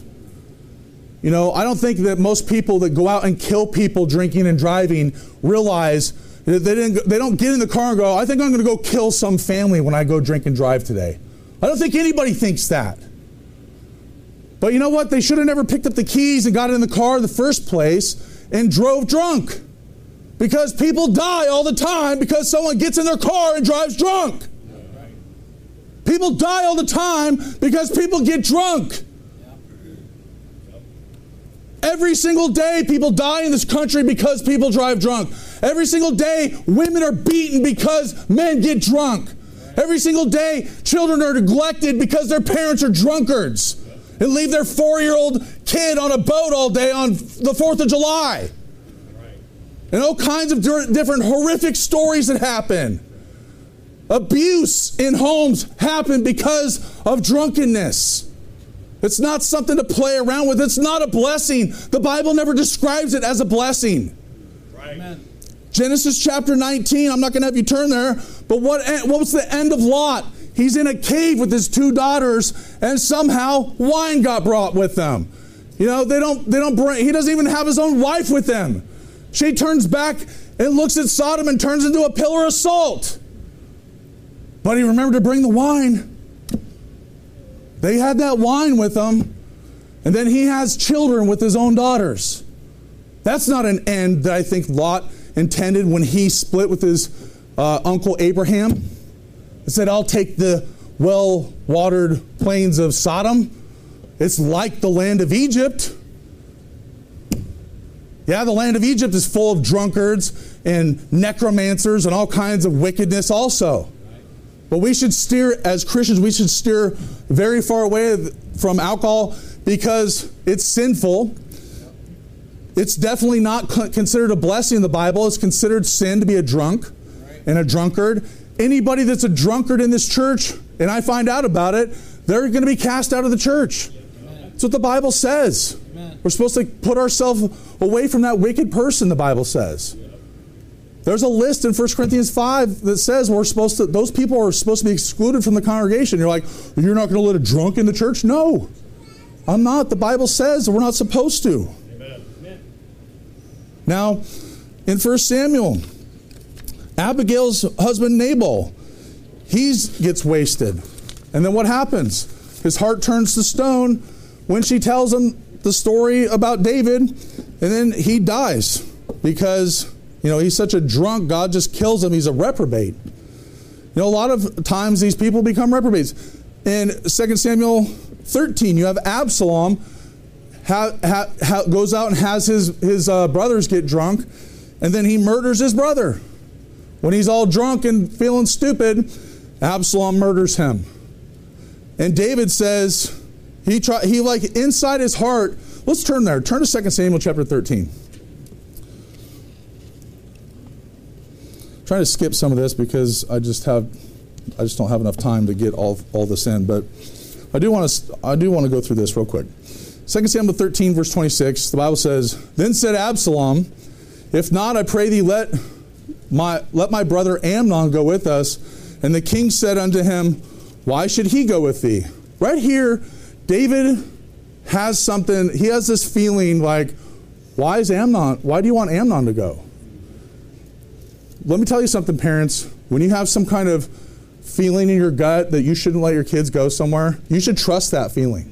You know, I don't think that most people that go out and kill people drinking and driving realize that they didn't. They don't get in the car and go, I think I'm going to go kill some family when I go drink and drive today. I don't think anybody thinks that. But you know what? They should have never picked up the keys and got in the car in the first place and drove drunk. Because people die all the time because someone gets in their car and drives drunk. People die all the time because people get drunk. Every single day people die in this country because people drive drunk. Every single day women are beaten because men get drunk. Every single day children are neglected because their parents are drunkards and leave their four-year-old kid on a boat all day on the fourth of July. And all kinds of different horrific stories that happen. Abuse in homes happen because of drunkenness. It's not something to play around with. It's not a blessing. The Bible never describes it as a blessing. Right. Amen. Genesis chapter nineteen, I'm not going to have you turn there, but what, what was the end of Lot? He's in a cave with his two daughters, and somehow wine got brought with them. You know, they don't, they don't bring, he doesn't even have his own wife with him. She turns back and looks at Sodom and turns into a pillar of salt. But he remembered to bring the wine. They had that wine with them. And then he has children with his own daughters. That's not an end that I think Lot intended when he split with his uh, uncle Abraham. He said, I'll take the well-watered plains of Sodom. It's like the land of Egypt. Yeah, the land of Egypt is full of drunkards and necromancers and all kinds of wickedness also. But we should steer, as Christians, we should steer very far away from alcohol because it's sinful. It's definitely not considered a blessing in the Bible. It's considered sin to be a drunk and a drunkard. Anybody that's a drunkard in this church, and I find out about it, they're going to be cast out of the church. Amen. That's what the Bible says. Amen. We're supposed to put ourselves away from that wicked person, the Bible says. Yep. There's a list in First Corinthians five that says we're supposed to, those people are supposed to be excluded from the congregation. You're like, you're not going to let a drunk in the church? No, I'm not. The Bible says we're not supposed to. Amen. Amen. Now, in First Samuel, Abigail's husband Nabal, he gets wasted. And then what happens? His heart turns to stone when she tells him the story about David, and then he dies because, you know, he's such a drunk, God just kills him. He's a reprobate. You know, a lot of times these people become reprobates. In Second Samuel thirteen, you have Absalom ha, ha, ha, goes out and has his, his uh, brothers get drunk, and then he murders his brother. When he's all drunk and feeling stupid, Absalom murders him. And David says, he try, he like inside his heart, let's turn there. Turn to Second Samuel chapter thirteen. I'm trying to skip some of this because I just have, I just don't have enough time to get all, all this in. But I do want to, I do want to go through this real quick. Second Samuel thirteen, verse twenty-six, the Bible says, Then said Absalom, If not, I pray thee, let My, let my brother Amnon go with us. And the king said unto him, Why should he go with thee? Right here, David has something, he has this feeling like, why is Amnon, why do you want Amnon to go? Let me tell you something, parents. When you have some kind of feeling in your gut that you shouldn't let your kids go somewhere, you should trust that feeling.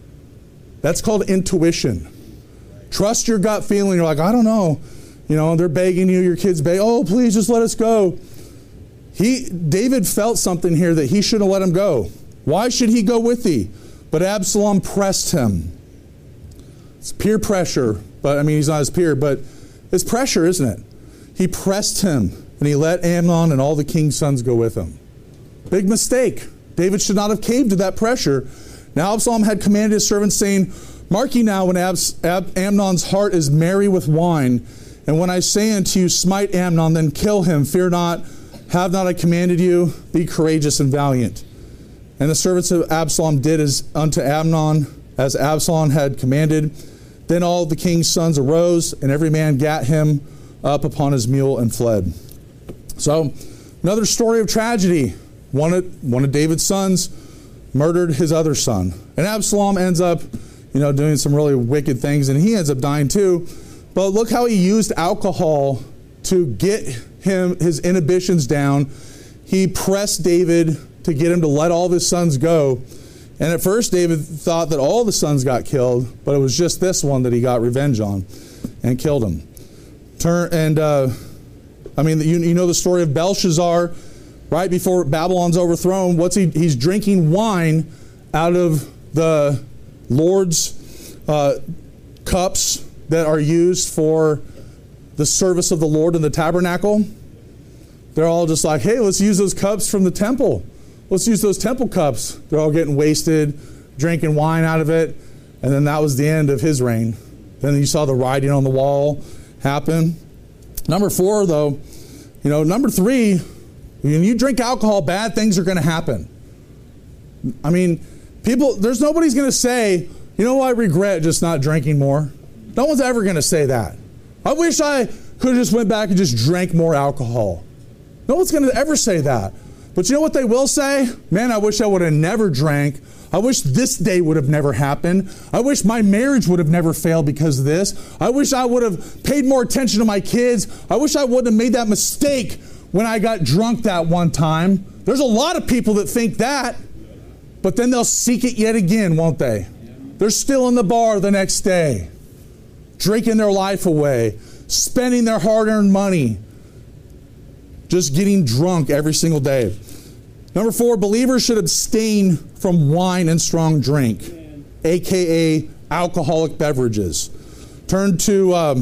That's called intuition. Trust your gut feeling. You're like, I don't know. You know, they're begging you, your kids beg, oh, please just let us go. He, David felt something here that he shouldn't let him go. Why should he go with thee? But Absalom pressed him. It's peer pressure, but I mean, he's not his peer, but it's pressure, isn't it? He pressed him, and he let Amnon and all the king's sons go with him. Big mistake. David should not have caved to that pressure. Now Absalom had commanded his servants, saying, Mark ye now when Abs- Ab- Amnon's heart is merry with wine, and when I say unto you, smite Amnon, then kill him. Fear not, have not I commanded you? Be courageous and valiant. And the servants of Absalom did as unto Amnon, as Absalom had commanded. Then all the king's sons arose, and every man gat him up upon his mule and fled. So, another story of tragedy. One of, one of David's sons murdered his other son. And Absalom ends up, you know, doing some really wicked things, and he ends up dying too. But look how he used alcohol to get him his inhibitions down. He pressed David to get him to let all of his sons go. And at first David thought that all the sons got killed, but it was just this one that he got revenge on and killed him. Turn and uh, I mean, you, you know the story of Belshazzar, right before Babylon's overthrown. What's he? He's drinking wine out of the Lord's uh, cups that are used for the service of the Lord in the tabernacle. They're all just like, hey, let's use those cups from the temple. Let's use those temple cups. They're all getting wasted, drinking wine out of it. And then that was the end of his reign. Then you saw the writing on the wall happen. Number four, though, you know, number three, when you drink alcohol, bad things are going to happen. I mean, people, there's nobody's going to say, you know, I regret just not drinking more. No one's ever going to say that. I wish I could have just went back and just drank more alcohol. No one's going to ever say that. But you know what they will say? Man, I wish I would have never drank. I wish this day would have never happened. I wish my marriage would have never failed because of this. I wish I would have paid more attention to my kids. I wish I wouldn't have made that mistake when I got drunk that one time. There's a lot of people that think that, but then they'll seek it yet again, won't they? They're still in the bar the next day, drinking their life away, spending their hard-earned money, just getting drunk every single day. Number four, believers should abstain from wine and strong drink, a k a alcoholic beverages. Turn to, um,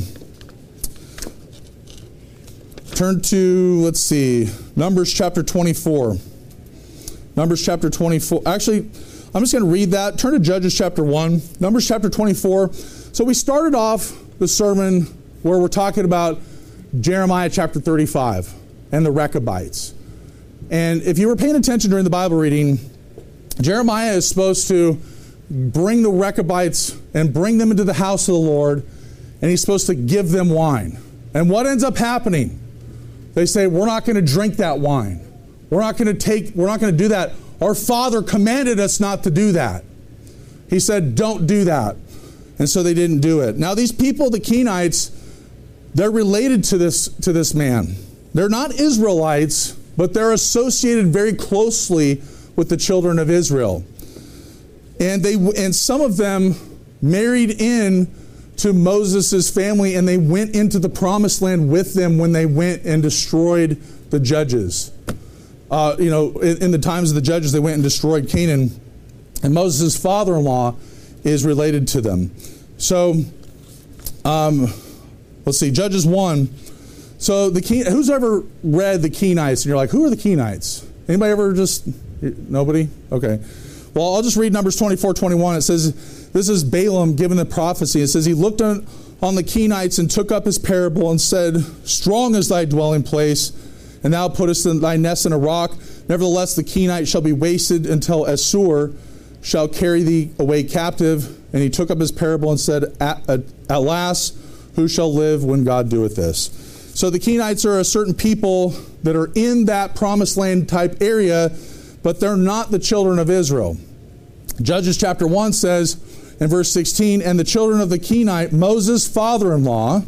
turn to, let's see, Numbers chapter twenty-four. Numbers chapter twenty-four. Actually, I'm just going to read that. Turn to Judges chapter one. Numbers chapter twenty-four. So we started off the sermon where we're talking about Jeremiah chapter thirty-five and the Rechabites. And if you were paying attention during the Bible reading, Jeremiah is supposed to bring the Rechabites and bring them into the house of the Lord, and he's supposed to give them wine. And what ends up happening? They say, we're not going to drink that wine. We're not going to take, we're not going to do that. Our Father commanded us not to do that. He said, don't do that. And so they didn't do it. Now these people, the Kenites, they're related to this, to this man. They're not Israelites, but they're associated very closely with the children of Israel. And they and some of them married in to Moses' family, and they went into the promised land with them when they went and destroyed the judges. Uh, you know, in, in the times of the judges, they went and destroyed Canaan. And Moses' father-in-law is related to them. So, um, let's see, Judges one. So, the Ken- who's ever read the Kenites? And you're like, who are the Kenites? Anybody ever just, nobody? Okay. Well, I'll just read Numbers twenty-four twenty-one. It says, this is Balaam giving the prophecy. It says, he looked on, on the Kenites and took up his parable and said, strong is thy dwelling place, and thou puttest thy nest in a rock. Nevertheless, the Kenites shall be wasted until Assur shall carry thee away captive. And he took up his parable and said, alas, who shall live when God doeth this? So the Kenites are a certain people that are in that promised land type area, but they're not the children of Israel. Judges chapter one says in verse sixteen, and the children of the Kenite, Moses' father-in-law,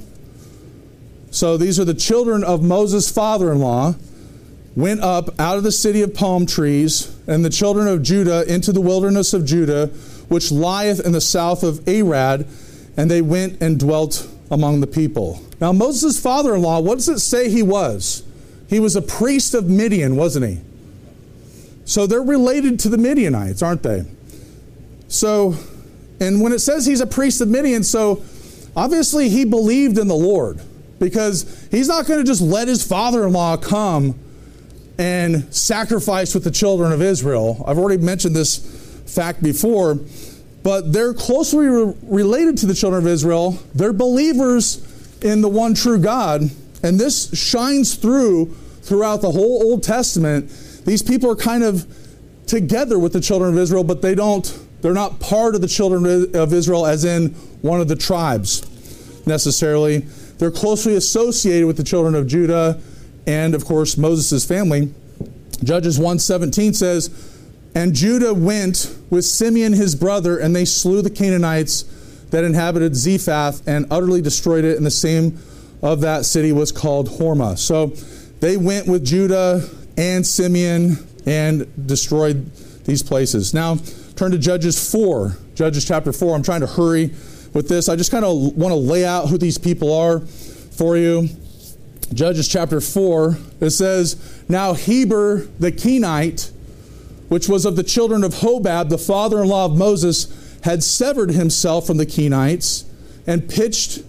so these are the children of Moses' father-in-law, went up out of the city of palm trees, and the children of Judah into the wilderness of Judah, which lieth in the south of Arad, and they went and dwelt among the people. Now Moses' father-in-law, what does it say he was? He was a priest of Midian, wasn't he? So they're related to the Midianites, aren't they? So, and when it says he's a priest of Midian, so obviously he believed in the Lord, because he's not going to just let his father-in-law come and sacrifice with the children of Israel. I've already mentioned this fact before, but they're closely re- related to the children of Israel. They're believers in the one true God, and this shines through throughout the whole Old Testament. These people are kind of together with the children of Israel, but they don't, they're not part of the children of Israel as in one of the tribes necessarily. They're closely associated with the children of Judah and, of course, Moses' family. Judges one seventeen says, and Judah went with Simeon his brother, and they slew the Canaanites that inhabited Zephath and utterly destroyed it, and the same of that city was called Hormah. So they went with Judah and Simeon and destroyed these places. Now, turn to Judges four. Judges chapter four. I'm trying to hurry with this. I just kind of want to lay out who these people are for you. Judges chapter four. It says, now Heber the Kenite, which was of the children of Hobab, the father-in-law of Moses, had severed himself from the Kenites and pitched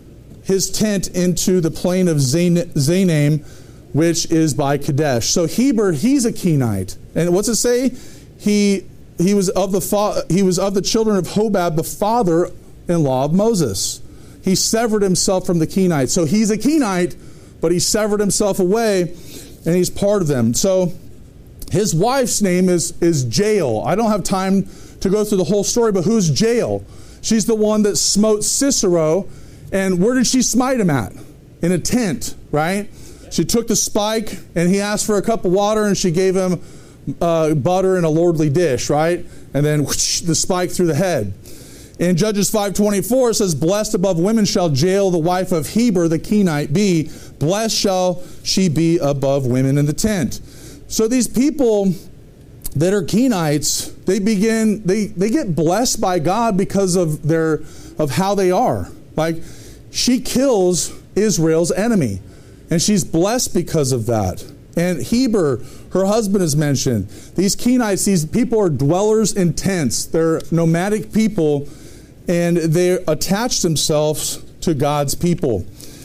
his tent into the plain of Zaanaim, which is by Kadesh. So Heber, he's a Kenite. And what's it say? He he was of the fa- he was of the children of Hobab, the father-in-law of Moses. He severed himself from the Kenites. So he's a Kenite, but he severed himself away, and he's part of them. So his wife's name is, is Jael. I don't have time to go through the whole story, but who's Jael? She's the one that smote Sisera. And where did she smite him at? In a tent, right? She took the spike, and he asked for a cup of water, and she gave him uh, butter in a lordly dish, right? And then whoosh, the spike through the head. In Judges five twenty-four, it says, blessed above women shall Jael, the wife of Heber the Kenite, be. Blessed shall she be above women in the tent. So these people that are Kenites, they begin, they, they get blessed by God because of their, of how they are. Like, she kills Israel's enemy, and she's blessed because of that. And Heber, her husband, is mentioned. These Kenites, these people are dwellers in tents. They're nomadic people, and they attach themselves to God's people.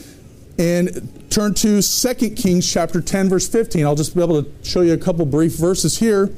And turn to Second Kings chapter ten, verse fifteen. I'll just be able to show you a couple brief verses here.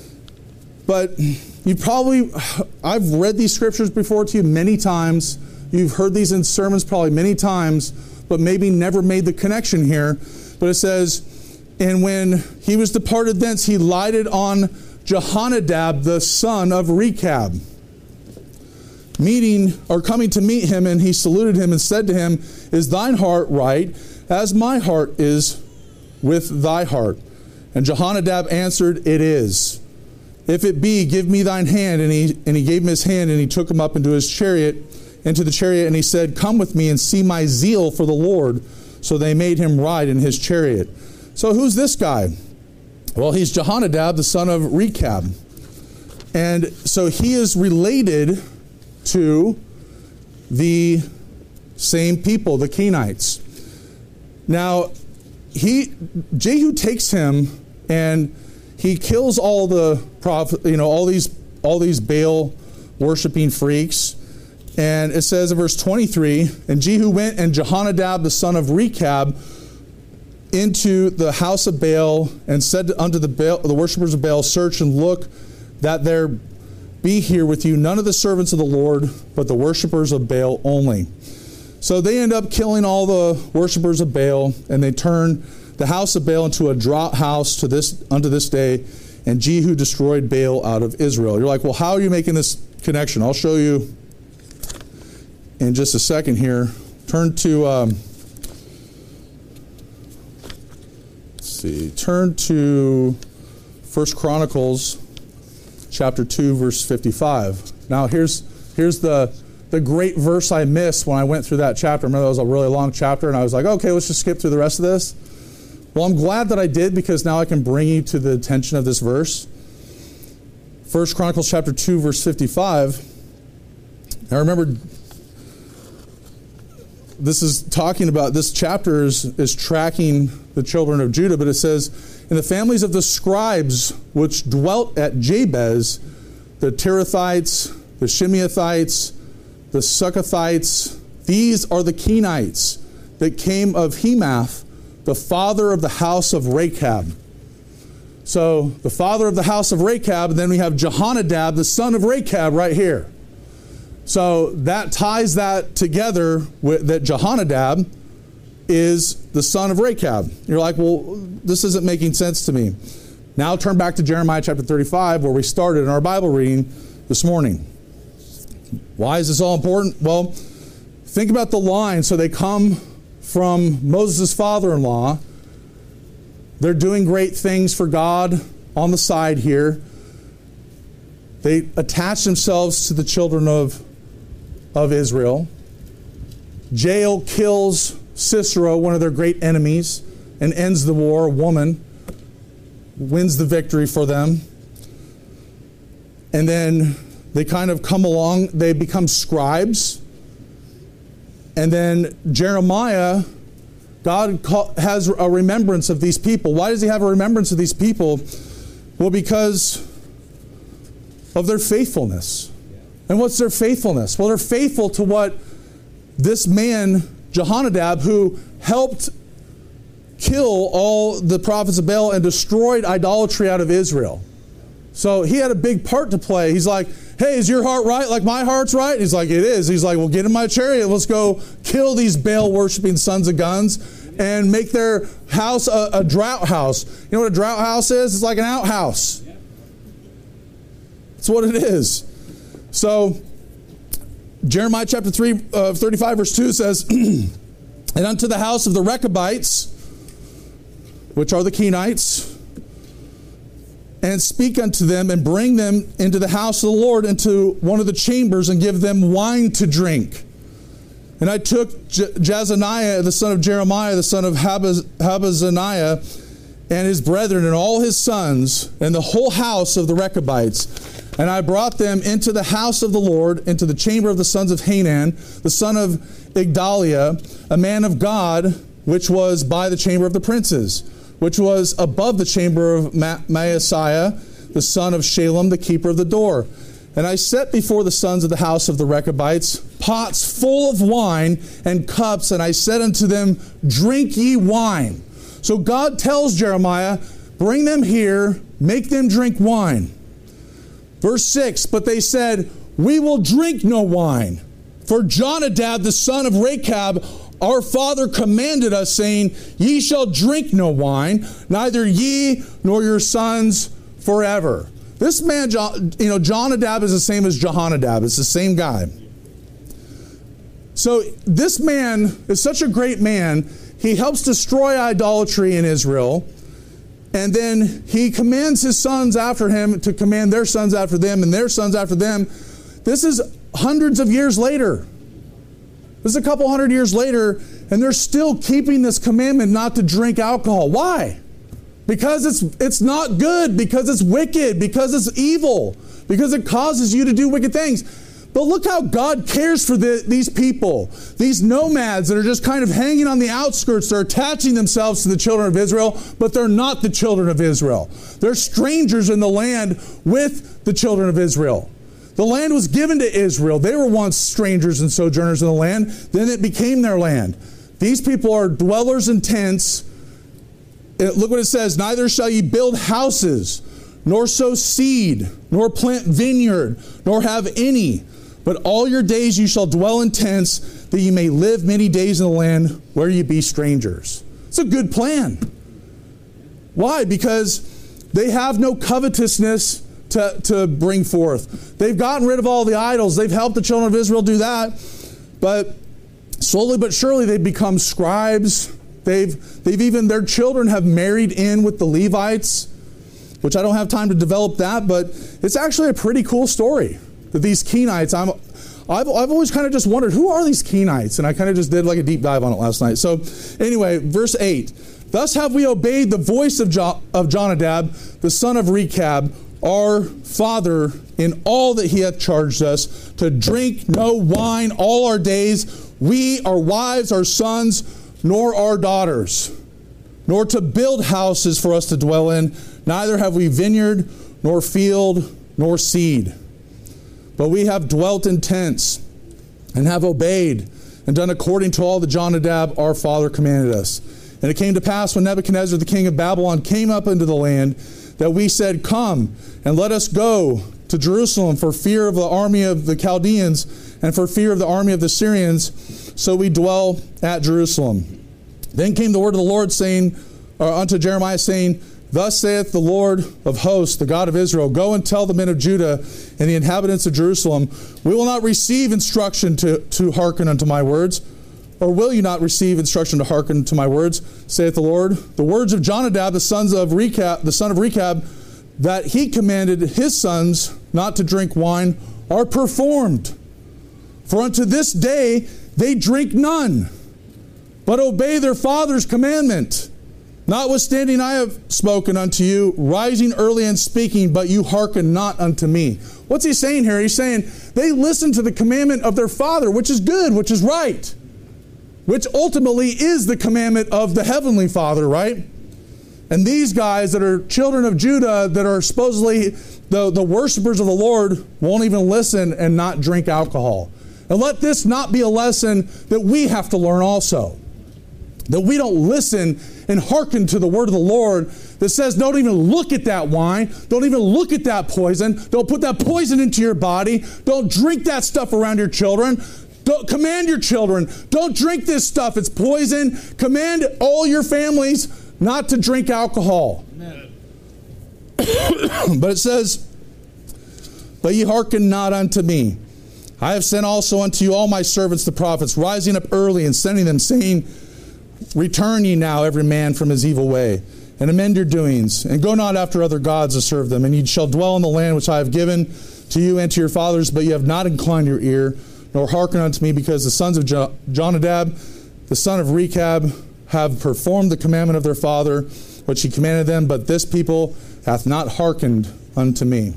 But you probably, I've read these scriptures before to you many times. you've heard these in sermons probably many times, but maybe never made the connection here. But it says, and when he was departed thence, he lighted on Jehonadab, the son of Rechab, meeting or coming to meet him, and he saluted him and said to him, is thine heart right, as my heart is with thy heart? And Jehonadab answered, it is. If it be, give me thine hand. And he and he gave him his hand, and he took him up into his chariot, into the chariot, and he said, come with me and see my zeal for the Lord. So they made him ride in his chariot. So who's this guy? Well, he's Jehonadab, the son of Rechab. And so he is related to the same people, the Kenites. Now, he Jehu takes him and he kills all the prophet, you know, all these all these Baal worshiping freaks. And it says in verse twenty-three, and Jehu went and Jehonadab the son of Rechab into the house of Baal and said unto the Baal, the worshipers of Baal, search and look that there be here with you none of the servants of the Lord, but the worshipers of Baal only. So they end up killing all the worshipers of Baal, and they turn the house of Baal into a drought house to this unto this day, and Jehu destroyed Baal out of Israel. You're like, well, how are you making this connection? I'll show you in just a second here. Turn to, um, let's see, turn to First Chronicles chapter two, verse fifty-five. Now here's here's the the great verse I missed when I went through that chapter. I remember that was a really long chapter, and I was like, okay, let's just skip through the rest of this. Well, I'm glad that I did, because now I can bring you to the attention of this verse. First Chronicles chapter two, verse fifty-five. I remember this is talking about, this chapter is, is tracking the children of Judah, but it says, in the families of the scribes which dwelt at Jabez, the Tirathites, the Shimeathites, the Succothites, these are the Kenites that came of Hemath, the father of the house of Rechab. So the father of the house of Rechab, and then we have Jehonadab, the son of Rechab, right here. So that ties that together with that Jehonadab is the son of Rechab. You're like, well, this isn't making sense to me. Now turn back to Jeremiah chapter thirty-five, where we started in our Bible reading this morning. Why is this all important? Well, think about the line. So they come from Moses' father-in-law. They're doing great things for God on the side here. They attach themselves to the children of, of Israel. Jael kills Sisera, one of their great enemies, and ends the war. A woman wins the victory for them. And then they kind of come along, they become scribes. And then Jeremiah, God has a remembrance of these people. Why does he have a remembrance of these people? Well, because of their faithfulness. And what's their faithfulness? Well, they're faithful to what this man, Jehonadab, who helped kill all the prophets of Baal and destroyed idolatry out of Israel. So he had a big part to play. He's like, hey, is your heart right like my heart's right? He's like, it is. He's like, well, get in my chariot. Let's go kill these Baal-worshiping sons of guns and make their house a, a drought house. You know what a drought house is? It's like an outhouse. That's what it is. So Jeremiah chapter three, uh, thirty-five, verse two says, and unto the house of the Rechabites, which are the Kenites, and speak unto them, and bring them into the house of the Lord, into one of the chambers, and give them wine to drink. And I took Je- Jezaniah, the son of Jeremiah, the son of Habaz- Habazaniah, and his brethren, and all his sons, and the whole house of the Rechabites, and I brought them into the house of the Lord, into the chamber of the sons of Hanan, the son of Igdaliah, a man of God, which was by the chamber of the princes, which was above the chamber of Ma- Maaseiah, the son of Shalem, the keeper of the door. And I set before the sons of the house of the Rechabites pots full of wine and cups, and I said unto them, drink ye wine. So God tells Jeremiah, bring them here, make them drink wine. Verse six, but they said, we will drink no wine, For Jonadab, the son of Rechab, our father commanded us, saying, Ye shall drink no wine, neither ye nor your sons forever. This man, you know, Jonadab is the same as Jehonadab. It's the same guy. So this man is such a great man. He helps destroy idolatry in Israel. And then he commands his sons after him to command their sons after them and their sons after them. This is hundreds of years later. This is a couple hundred years later, and they're still keeping this commandment not to drink alcohol. Why? Because it's it's not good, because it's wicked, because it's evil, because it causes you to do wicked things. But look how God cares for the, these people, these nomads that are just kind of hanging on the outskirts. They're attaching themselves to the children of Israel, but they're not the children of Israel. They're strangers in the land with the children of Israel. The land was given to Israel. They were once strangers and sojourners in the land. Then it became their land. These people are dwellers in tents. Look what it says. Neither shall ye build houses, nor sow seed, nor plant vineyard, nor have any. But all your days you shall dwell in tents, that ye may live many days in the land where ye be strangers. It's a good plan. Why? Because they have no covetousness to, to bring forth. They've gotten rid of all the idols. They've helped the children of Israel do that. But slowly but surely they've become scribes. They've, they've even, their children have married in with the Levites, which I don't have time to develop that, but it's actually a pretty cool story. That these Kenites, I'm, I've, I've always kind of just wondered, who are these Kenites? And I kind of just did like a deep dive on it last night. So anyway, verse eight. Thus have we obeyed the voice of, jo- of Jonadab, the son of Rechab, our father, in all that he hath charged us, to drink no wine all our days, we, our wives, our sons, nor our daughters, nor to build houses for us to dwell in, neither have we vineyard, nor field, nor seed. But we have dwelt in tents, and have obeyed, and done according to all that Jonadab our father commanded us. And it came to pass, when Nebuchadnezzar the king of Babylon came up into the land, that we said, Come, and let us go to Jerusalem for fear of the army of the Chaldeans, and for fear of the army of the Syrians. So we dwell at Jerusalem. Then came the word of the Lord saying, or unto Jeremiah, saying, Thus saith the Lord of hosts, the God of Israel, Go and tell the men of Judah and the inhabitants of Jerusalem, We will not receive instruction to, to hearken unto my words. Or will you not receive instruction to hearken to my words, saith the Lord? The words of Jonadab, the sons of Rechab, the son of Rechab, that he commanded his sons not to drink wine, are performed. For unto this day they drink none, but obey their father's commandment. Notwithstanding, I have spoken unto you, rising early and speaking, but you hearken not unto me. What's he saying here? He's saying they listen to the commandment of their father, which is good, which is right, which ultimately is the commandment of the heavenly Father, right? And these guys that are children of Judah, that are supposedly the, the worshipers of the Lord, won't even listen and not drink alcohol. And let this not be a lesson that we have to learn also. That we don't listen and hearken to the word of the Lord that says, don't even look at that wine. Don't even look at that poison. Don't put that poison into your body. Don't drink that stuff around your children. Don't command your children. Don't drink this stuff. It's poison. Command all your families not to drink alcohol. Amen. But it says, But ye hearken not unto me. I have sent also unto you all my servants the prophets, rising up early and sending them, saying, Return ye now every man from his evil way, and amend your doings, and go not after other gods to serve them, and ye shall dwell in the land which I have given to you and to your fathers, but ye have not inclined your ear, nor hearken unto me, because the sons of jo- Jonadab, the son of Rechab, have performed the commandment of their father, which he commanded them, but this people hath not hearkened unto me.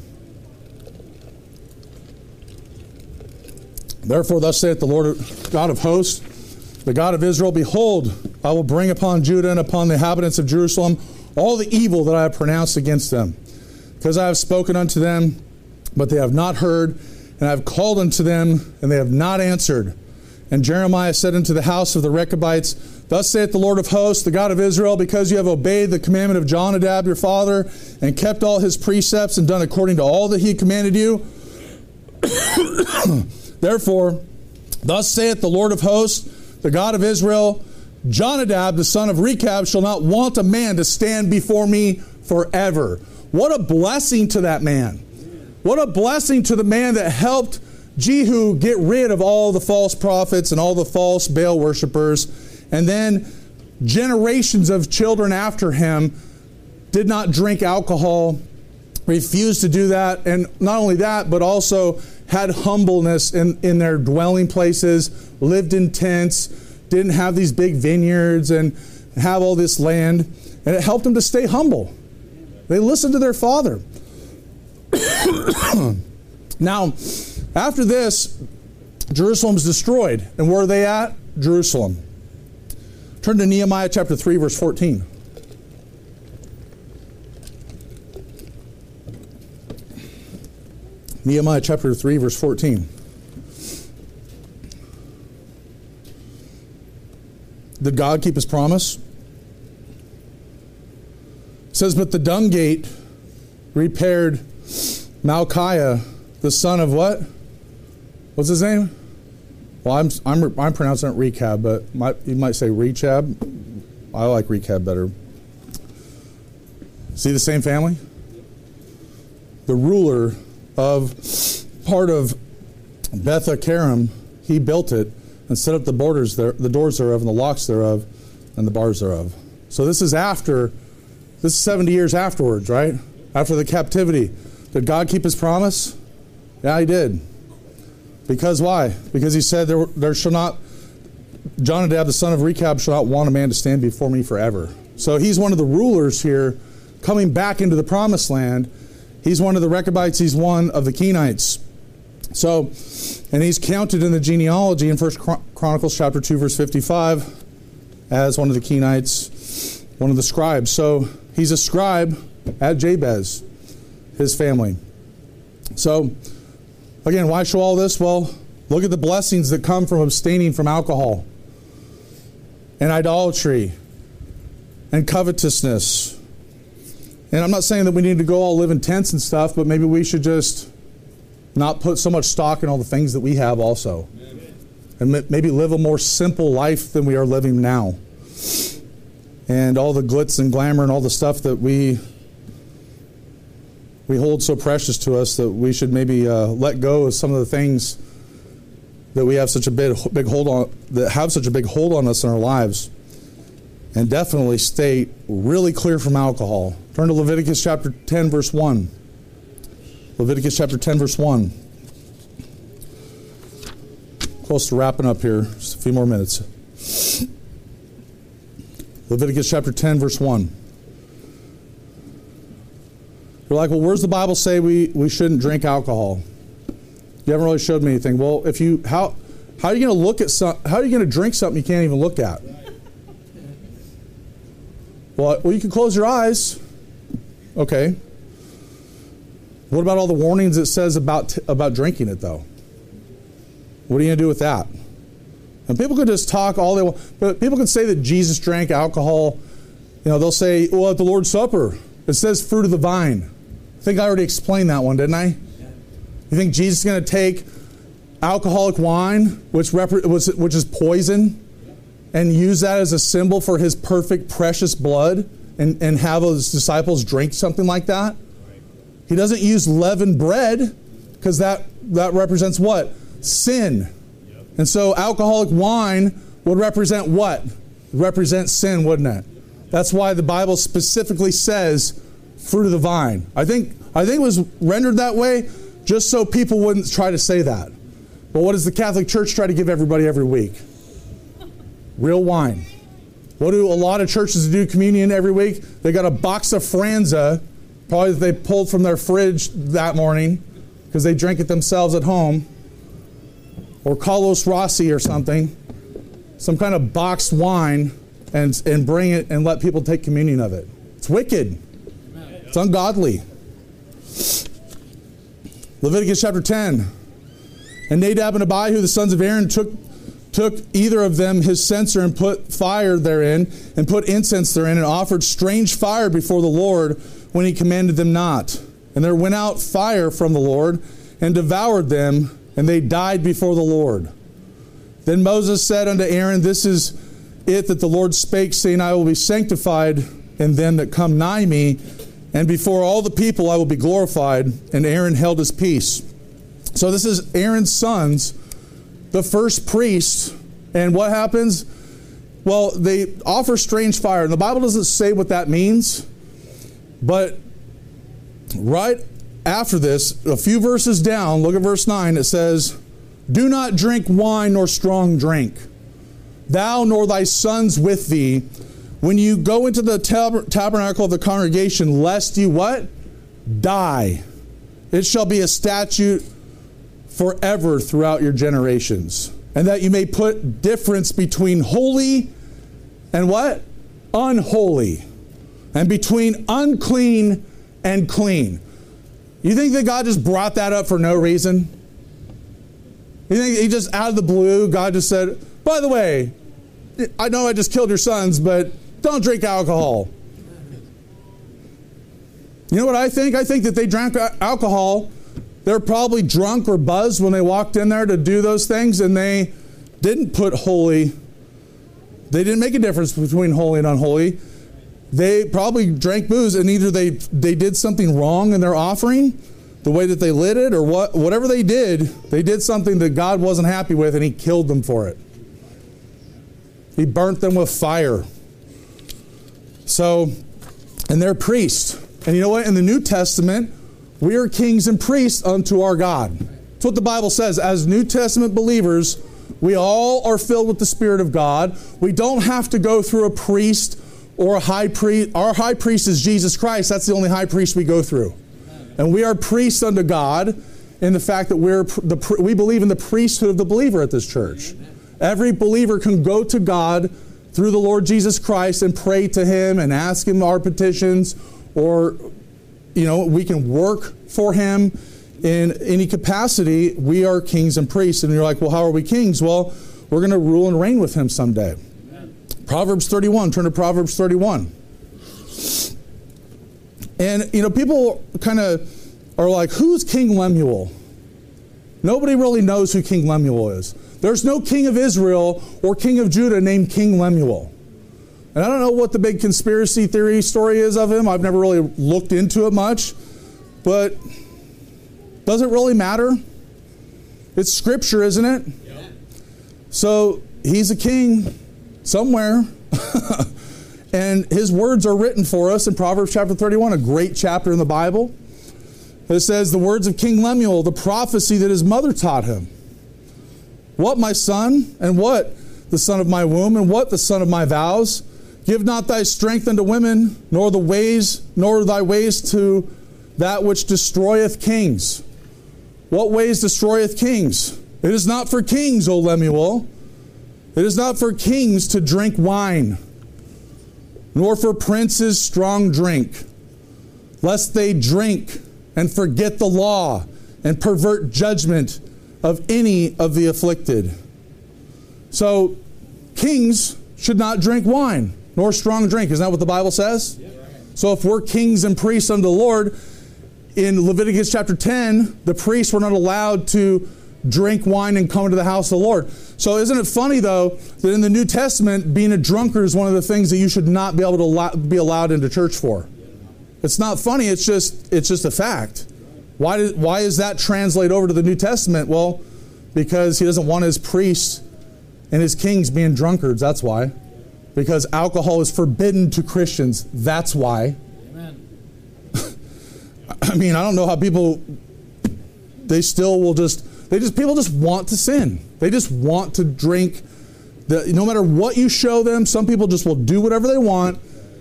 Therefore thus saith the Lord God of hosts, the God of Israel, Behold, I will bring upon Judah and upon the inhabitants of Jerusalem all the evil that I have pronounced against them. Because I have spoken unto them, but they have not heard, and I have called unto them, and they have not answered. And Jeremiah said unto the house of the Rechabites, Thus saith the Lord of hosts, the God of Israel, because you have obeyed the commandment of Jonadab your father, and kept all his precepts, and done according to all that he commanded you, therefore Thus saith the Lord of hosts, the God of Israel, Jonadab, the son of Rechab, shall not want a man to stand before me forever. What a blessing to that man. What a blessing to the man that helped Jehu get rid of all the false prophets and all the false Baal worshipers. And then generations of children after him did not drink alcohol, refused to do that. And not only that, but also had humbleness in, in their dwelling places, lived in tents, didn't have these big vineyards and have all this land. And it helped them to stay humble. They listened to their father. Now, after this, Jerusalem's destroyed. And where are they at? Jerusalem. Turn to Nehemiah chapter three, verse fourteen. Nehemiah chapter three, verse fourteen. Did God keep his promise? It says, but the dung gate repaired Malchiah, the son of what? What's his name? Well, I'm I'm I'm pronouncing it Rechab, but might, you might say Rechab. I like Rechab better. See the same family? The ruler of part of Beth Akarim, he built it and set up the borders there, the doors thereof, and the locks thereof, and the bars thereof. So this is after, this is seventy years afterwards, right? After the captivity. Did God keep his promise? Yeah, he did. Because why? Because he said there, there shall not, Jonadab, the son of Rechab, shall not want a man to stand before me forever. So he's one of the rulers here coming back into the promised land. He's one of the Rechabites. He's one of the Kenites. So, and he's counted in the genealogy in First Chronicles chapter two, verse fifty-five, as one of the Kenites, one of the scribes. So he's a scribe at Jabez, his family. So, again, why show all this? Well, look at the blessings that come from abstaining from alcohol and idolatry and covetousness. And I'm not saying that we need to go all live in tents and stuff, but maybe we should just not put so much stock in all the things that we have also. Amen. And maybe live a more simple life than we are living now. And all the glitz and glamour and all the stuff that we we hold so precious to us, that we should maybe uh, let go of some of the things that we have such a big, big hold on, that have such a big hold on us in our lives. And definitely stay really clear from alcohol. Turn to Leviticus chapter ten, verse one. Leviticus chapter ten, verse one. Close to wrapping up here. Just a few more minutes. Leviticus chapter ten, verse one. You're like, well, where's the Bible say we, we shouldn't drink alcohol? You haven't really showed me anything. Well, if you how how are you going to look at some, how are you going to drink something you can't even look at? Well, well, you can close your eyes. Okay. What about all the warnings it says about t- about drinking it, though? What are you going to do with that? And people could just talk all they want, but people could say that Jesus drank alcohol. You know, they'll say, well, at the Lord's Supper, it says fruit of the vine. I think I already explained that one, didn't I? You think Jesus is going to take alcoholic wine, which rep- which is poison, and use that as a symbol for his perfect, precious blood, and, and have his disciples drink something like that? He doesn't use leavened bread, because that, that represents what? Sin. And so alcoholic wine would represent what? Represent sin, wouldn't it? That's why the Bible specifically says fruit of the vine. I think, I think it was rendered that way just so people wouldn't try to say that. But what does the Catholic Church try to give everybody every week? Real wine. What do a lot of churches do communion every week? They got a box of Franza, probably that they pulled from their fridge that morning because they drink it themselves at home. Or Carlos Rossi or something. Some kind of boxed wine, and, and bring it and let people take communion of it. It's wicked. It's ungodly. Leviticus chapter ten. And Nadab and Abihu, the sons of Aaron, took took either of them his censer and put fire therein, and put incense therein, and offered strange fire before the Lord when he commanded them not. And there went out fire from the Lord, and devoured them, and they died before the Lord. Then Moses said unto Aaron, This is it that the Lord spake, saying, I will be sanctified in them that come nigh me, and before all the people I will be glorified. And Aaron held his peace. So this is Aaron's sons, the first priest. And what happens? Well, they offer strange fire. And the Bible doesn't say what that means. But right after this, a few verses down, look at verse nine, it says, Do not drink wine nor strong drink, thou nor thy sons with thee, when you go into the tab- tabernacle of the congregation, lest you what? Die. It shall be a statute forever throughout your generations. And that you may put difference between holy and what? Unholy. And between unclean and clean. You think that God just brought that up for no reason? You think he just out of the blue, God just said, by the way, I know I just killed your sons, but don't drink alcohol. You know what I think? I think that they drank alcohol. They're probably drunk or buzzed when they walked in there to do those things, and they didn't put holy. They didn't make a difference between holy and unholy. They probably drank booze, and either they they did something wrong in their offering, the way that they lit it, or what whatever they did, they did something that God wasn't happy with, and he killed them for it. He burnt them with fire. So, and they're priests. And you know what? In the New Testament, we are kings and priests unto our God. That's what the Bible says. As New Testament believers, we all are filled with the Spirit of God. We don't have to go through a priest or a high priest. Our high priest is Jesus Christ. That's the only high priest we go through. And we are priests unto God in the fact that we're the we believe in the priesthood of the believer at this church. Every believer can go to God through the Lord Jesus Christ and pray to him and ask him our petitions, or, you know, we can work for him in any capacity. We are kings and priests. And you're like, well, how are we kings? Well, we're going to rule and reign with him someday. Amen. Proverbs thirty-one. Turn to Proverbs thirty-one. And, you know, people kind of are like, who's King Lemuel? Nobody really knows who King Lemuel is. There's no king of Israel or king of Judah named King Lemuel. And I don't know what the big conspiracy theory story is of him. I've never really looked into it much. But does it really matter? It's scripture, isn't it? Yeah. So he's a king somewhere. And his words are written for us in Proverbs chapter thirty-one, a great chapter in the Bible. It says, the words of King Lemuel, the prophecy that his mother taught him. What, my son, and what, the son of my womb, and what, the son of my vows? Give not thy strength unto women, nor the ways, nor thy ways to that which destroyeth kings. What ways destroyeth kings? It is not for kings, O Lemuel. It is not for kings to drink wine, nor for princes strong drink, lest they drink and forget the law and pervert judgment of any of the afflicted. So, kings should not drink wine, nor strong drink. Isn't that what the Bible says? Yeah. So if we're kings and priests unto the Lord, in Leviticus chapter ten, the priests were not allowed to drink wine and come into the house of the Lord. So isn't it funny, though, that in the New Testament, being a drunkard is one of the things that you should not be able to allow, be allowed into church for? It's not funny. It's just it's just a fact. Why did, why is that translate over to the New Testament? Well, because he doesn't want his priests and his kings being drunkards. That's why. Because alcohol is forbidden to Christians. That's why. Amen. I mean, I don't know how people, they still will just, they just, people just want to sin. They just want to drink. The, no matter what you show them, some people just will do whatever they want.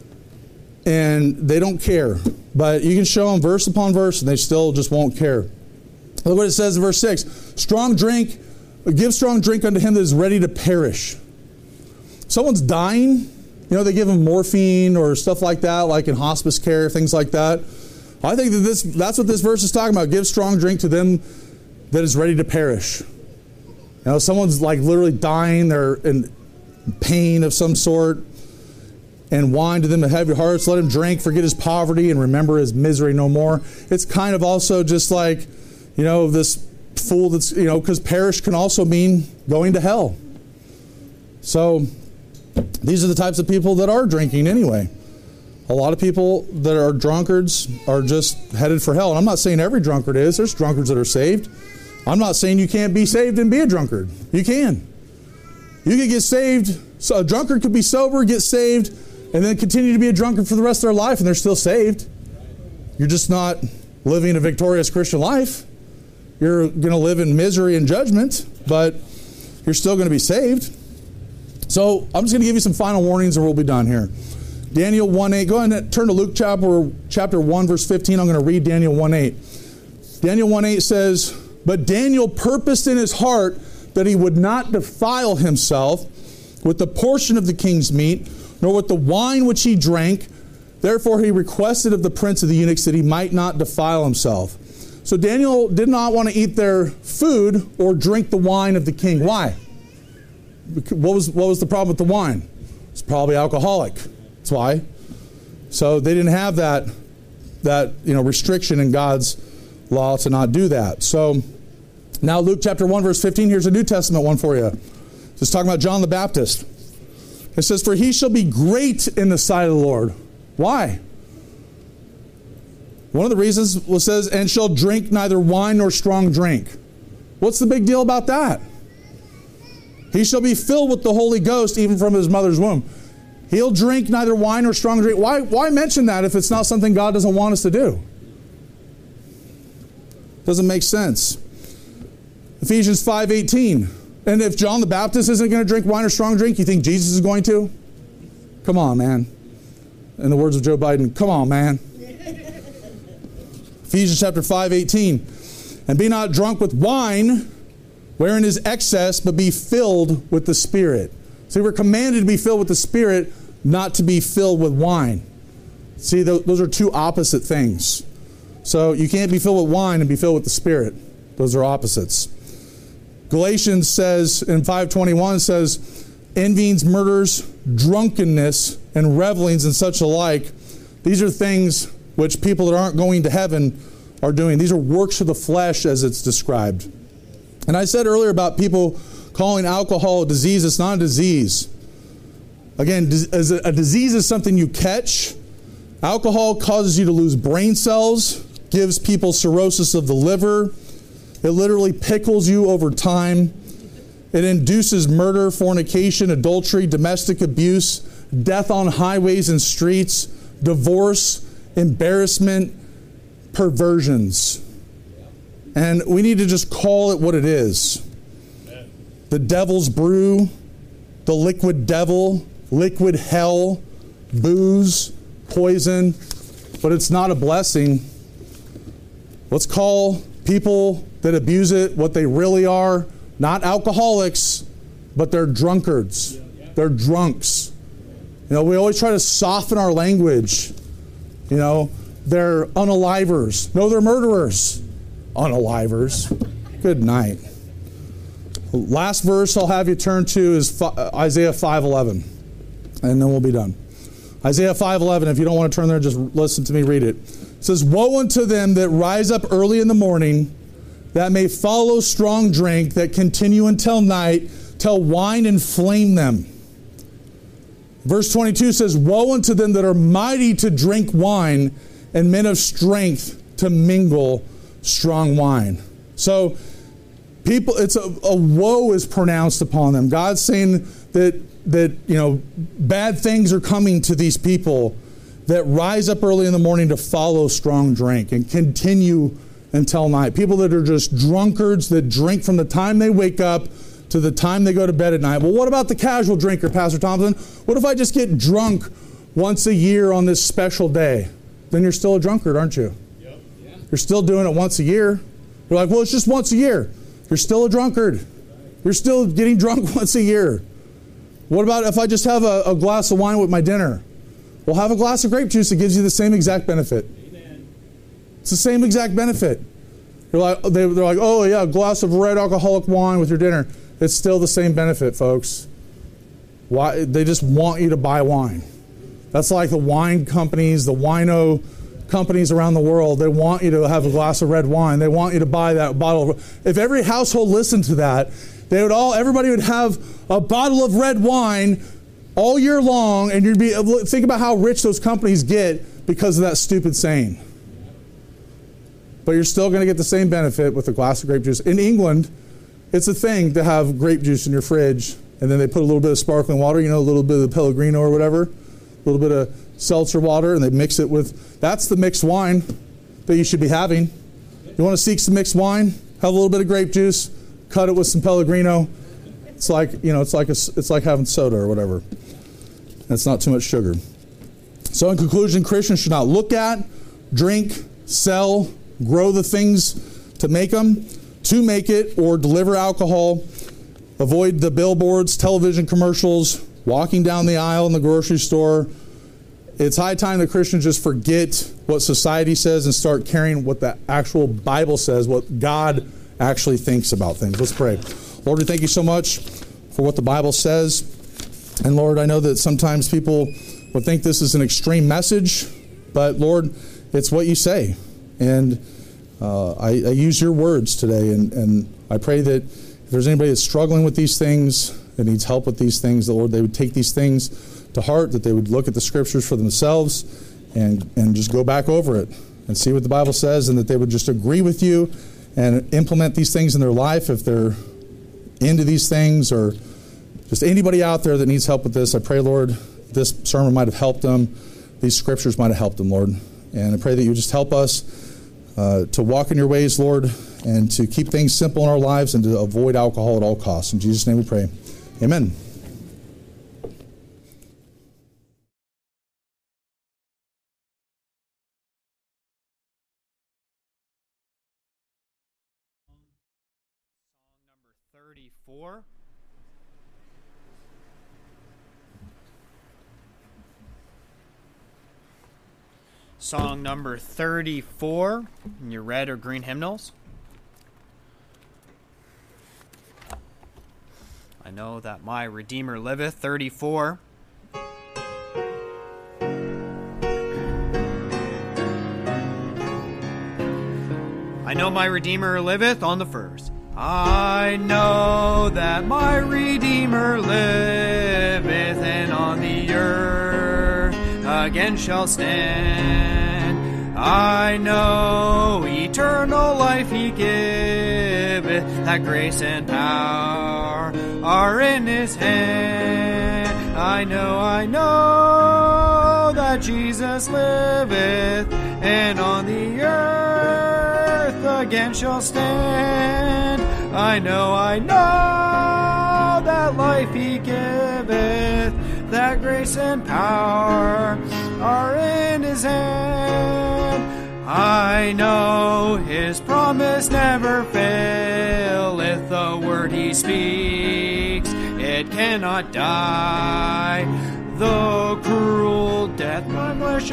And they don't care. But you can show them verse upon verse, and they still just won't care. Look what it says in verse six. Strong drink, give strong drink unto him that is ready to perish. Someone's dying, you know, they give them morphine or stuff like that, like in hospice care, things like that. I think that this that's what this verse is talking about. Give strong drink to them that is ready to perish. You know, someone's like literally dying, they're in pain of some sort. And wine to them that have your hearts. Let him drink, forget his poverty, and remember his misery no more. It's kind of also just like, you know, this fool that's, you know, because perish can also mean going to hell. So these are the types of people that are drinking anyway. A lot of people that are drunkards are just headed for hell. And I'm not saying every drunkard is. There's drunkards that are saved. I'm not saying you can't be saved and be a drunkard. You can. You can get saved. So a drunkard could be sober, get saved, and then continue to be a drunkard for the rest of their life, and they're still saved. You're just not living a victorious Christian life. You're going to live in misery and judgment, but you're still going to be saved. So I'm just going to give you some final warnings and we'll be done here. Daniel one eight. Go ahead and turn to Luke chapter, chapter one, verse fifteen. I'm going to read Daniel one eight. Daniel one eight says, "But Daniel purposed in his heart that he would not defile himself with the portion of the king's meat, nor with the wine which he drank. Therefore he requested of the prince of the eunuchs that he might not defile himself." So Daniel did not want to eat their food or drink the wine of the king. Why? What was, what was the problem with the wine? It's probably alcoholic. That's why. So they didn't have that, that you know, restriction in God's law to not do that. So now Luke chapter one, verse fifteen, here's a New Testament one for you. It's talking about John the Baptist. It says, "For he shall be great in the sight of the Lord." Why? One of the reasons was says, "and shall drink neither wine nor strong drink." What's the big deal about that? He shall be filled with the Holy Ghost even from his mother's womb. He'll drink neither wine nor strong drink. Why, why mention that if it's not something God doesn't want us to do? Doesn't make sense. Ephesians five eighteen. And if John the Baptist isn't going to drink wine or strong drink, you think Jesus is going to? Come on, man. In the words of Joe Biden, come on, man. Ephesians chapter five eighteen. "And be not drunk with wine, wherein is excess, but be filled with the Spirit." See, we're commanded to be filled with the Spirit, not to be filled with wine. See, those are two opposite things. So you can't be filled with wine and be filled with the Spirit. Those are opposites. Galatians says, in five twenty-one says, "Envyings, murders, drunkenness, and revelings, and such alike, these are things which people that aren't going to heaven are doing." These are works of the flesh as it's described. And I said earlier about people calling alcohol a disease. It's not a disease. Again, a disease is something you catch. Alcohol causes you to lose brain cells, gives people cirrhosis of the liver. It literally pickles you over time. It induces murder, fornication, adultery, domestic abuse, death on highways and streets, divorce, embarrassment, perversions. And we need to just call it what it is. The devil's brew, the liquid devil, liquid hell, booze, poison, but it's not a blessing. Let's call people that abuse it what they really are. Not alcoholics, but they're drunkards. They're drunks. You know, we always try to soften our language. You know, they're unalivers. No, they're murderers. Unalivers. Good night. Last verse I'll have you turn to is Isaiah five eleven. And then we'll be done. Isaiah five eleven, if you don't want to turn there, just listen to me read it. It says, "Woe unto them that rise up early in the morning, that may follow strong drink, that continue until night, till wine inflame them." Verse twenty-two says, "Woe unto them that are mighty to drink wine, and men of strength to mingle strong wine." So, people, it's a, a woe is pronounced upon them. God's saying that, that, you know, bad things are coming to these people that rise up early in the morning to follow strong drink and continue until night. People that are just drunkards that drink from the time they wake up to the time they go to bed at night. Well, what about the casual drinker, Pastor Thompson? What if I just get drunk once a year on this special day? Then you're still a drunkard, aren't you? Yep. Yeah. You're still doing it once a year. You're like, well, it's just once a year. You're still a drunkard. You're still getting drunk once a year. What about if I just have a, a glass of wine with my dinner? Well, have a glass of grape juice that gives you the same exact benefit. Amen. It's the same exact benefit. You're like, they, they're like, oh, yeah, a glass of red alcoholic wine with your dinner. It's still the same benefit, folks. Why? They just want you to buy wine. That's like the wine companies, the wino companies around the world. They want you to have a glass of red wine. They want you to buy that bottle of... If every household listened to that, They would all, everybody would have a bottle of red wine all year long, and you'd be, think about how rich those companies get because of that stupid saying. But you're still going to get the same benefit with a glass of grape juice. In England, it's a thing to have grape juice in your fridge, and then they put a little bit of sparkling water, you know, a little bit of Pellegrino or whatever, a little bit of seltzer water, and they mix it with, that's the mixed wine that you should be having. You want to seek some mixed wine? Have a little bit of grape juice, cut it with some Pellegrino. It's like, you know, it's like a, it's like having soda or whatever. That's not too much sugar. So in conclusion, Christians should not look at, drink, sell, grow the things to make them, to make it, or deliver alcohol. Avoid the billboards, television commercials, walking down the aisle in the grocery store. It's high time that Christians just forget what society says and start carrying what the actual Bible says, what God actually thinks about things. Let's pray. Lord, we thank you so much for what the Bible says. And Lord, I know that sometimes people would think this is an extreme message, but Lord, it's what you say. And uh, I, I use your words today, and, and I pray that if there's anybody that's struggling with these things, that needs help with these things, that Lord, they would take these things to heart, that they would look at the scriptures for themselves and, and just go back over it and see what the Bible says, and that they would just agree with you and implement these things in their life if they're into these things, or just anybody out there that needs help with this. I pray, Lord, this sermon might have helped them. These scriptures might have helped them, Lord. And I pray that you just help us uh, to walk in your ways, Lord, and to keep things simple in our lives and to avoid alcohol at all costs. In Jesus' name we pray. Amen. Song number thirty-four. Song number thirty-four in your red or green hymnals. I know that my Redeemer liveth, thirty-four. I know my Redeemer liveth on the first. I know that my Redeemer liveth, and on the earth again shall stand. I know eternal life he giveth, that grace and power are in his hand. I know, I know that Jesus liveth, and on the earth again shall stand. I know, I know that life he giveth, that grace and power are in his hand. I know his promise never faileth, the word he speaks, it cannot die. Though cruel death my flesh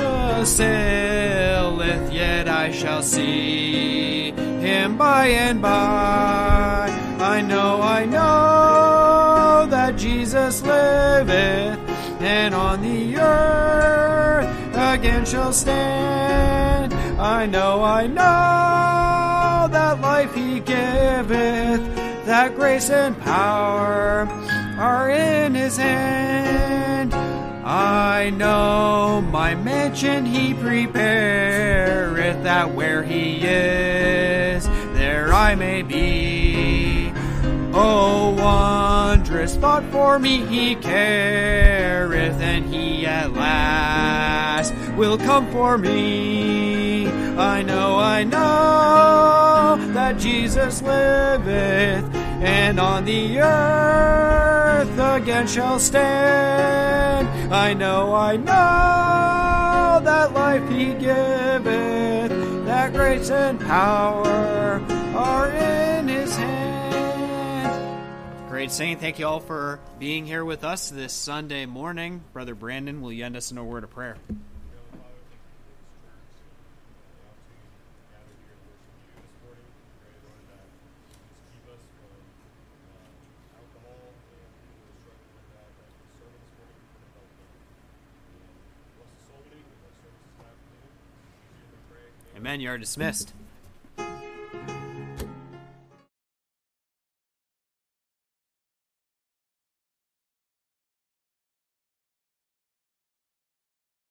assaileth, yet I shall see him by and by. I know, I know that Jesus liveth, and on the earth again shall stand. I know, I know that life he giveth, that grace and power are in his hand. I know my mansion he prepareth, that where he is, there I may be. Oh, wondrous thought for me he careth, and he at last will come for me. I know, I know that Jesus liveth, and on the earth again shall stand. I know, I know that life he giveth, that grace and power are in his hand. Great saying. Thank you all for being here with us this Sunday morning. Brother Brandon, will you end us in a word of prayer? Amen. You are dismissed.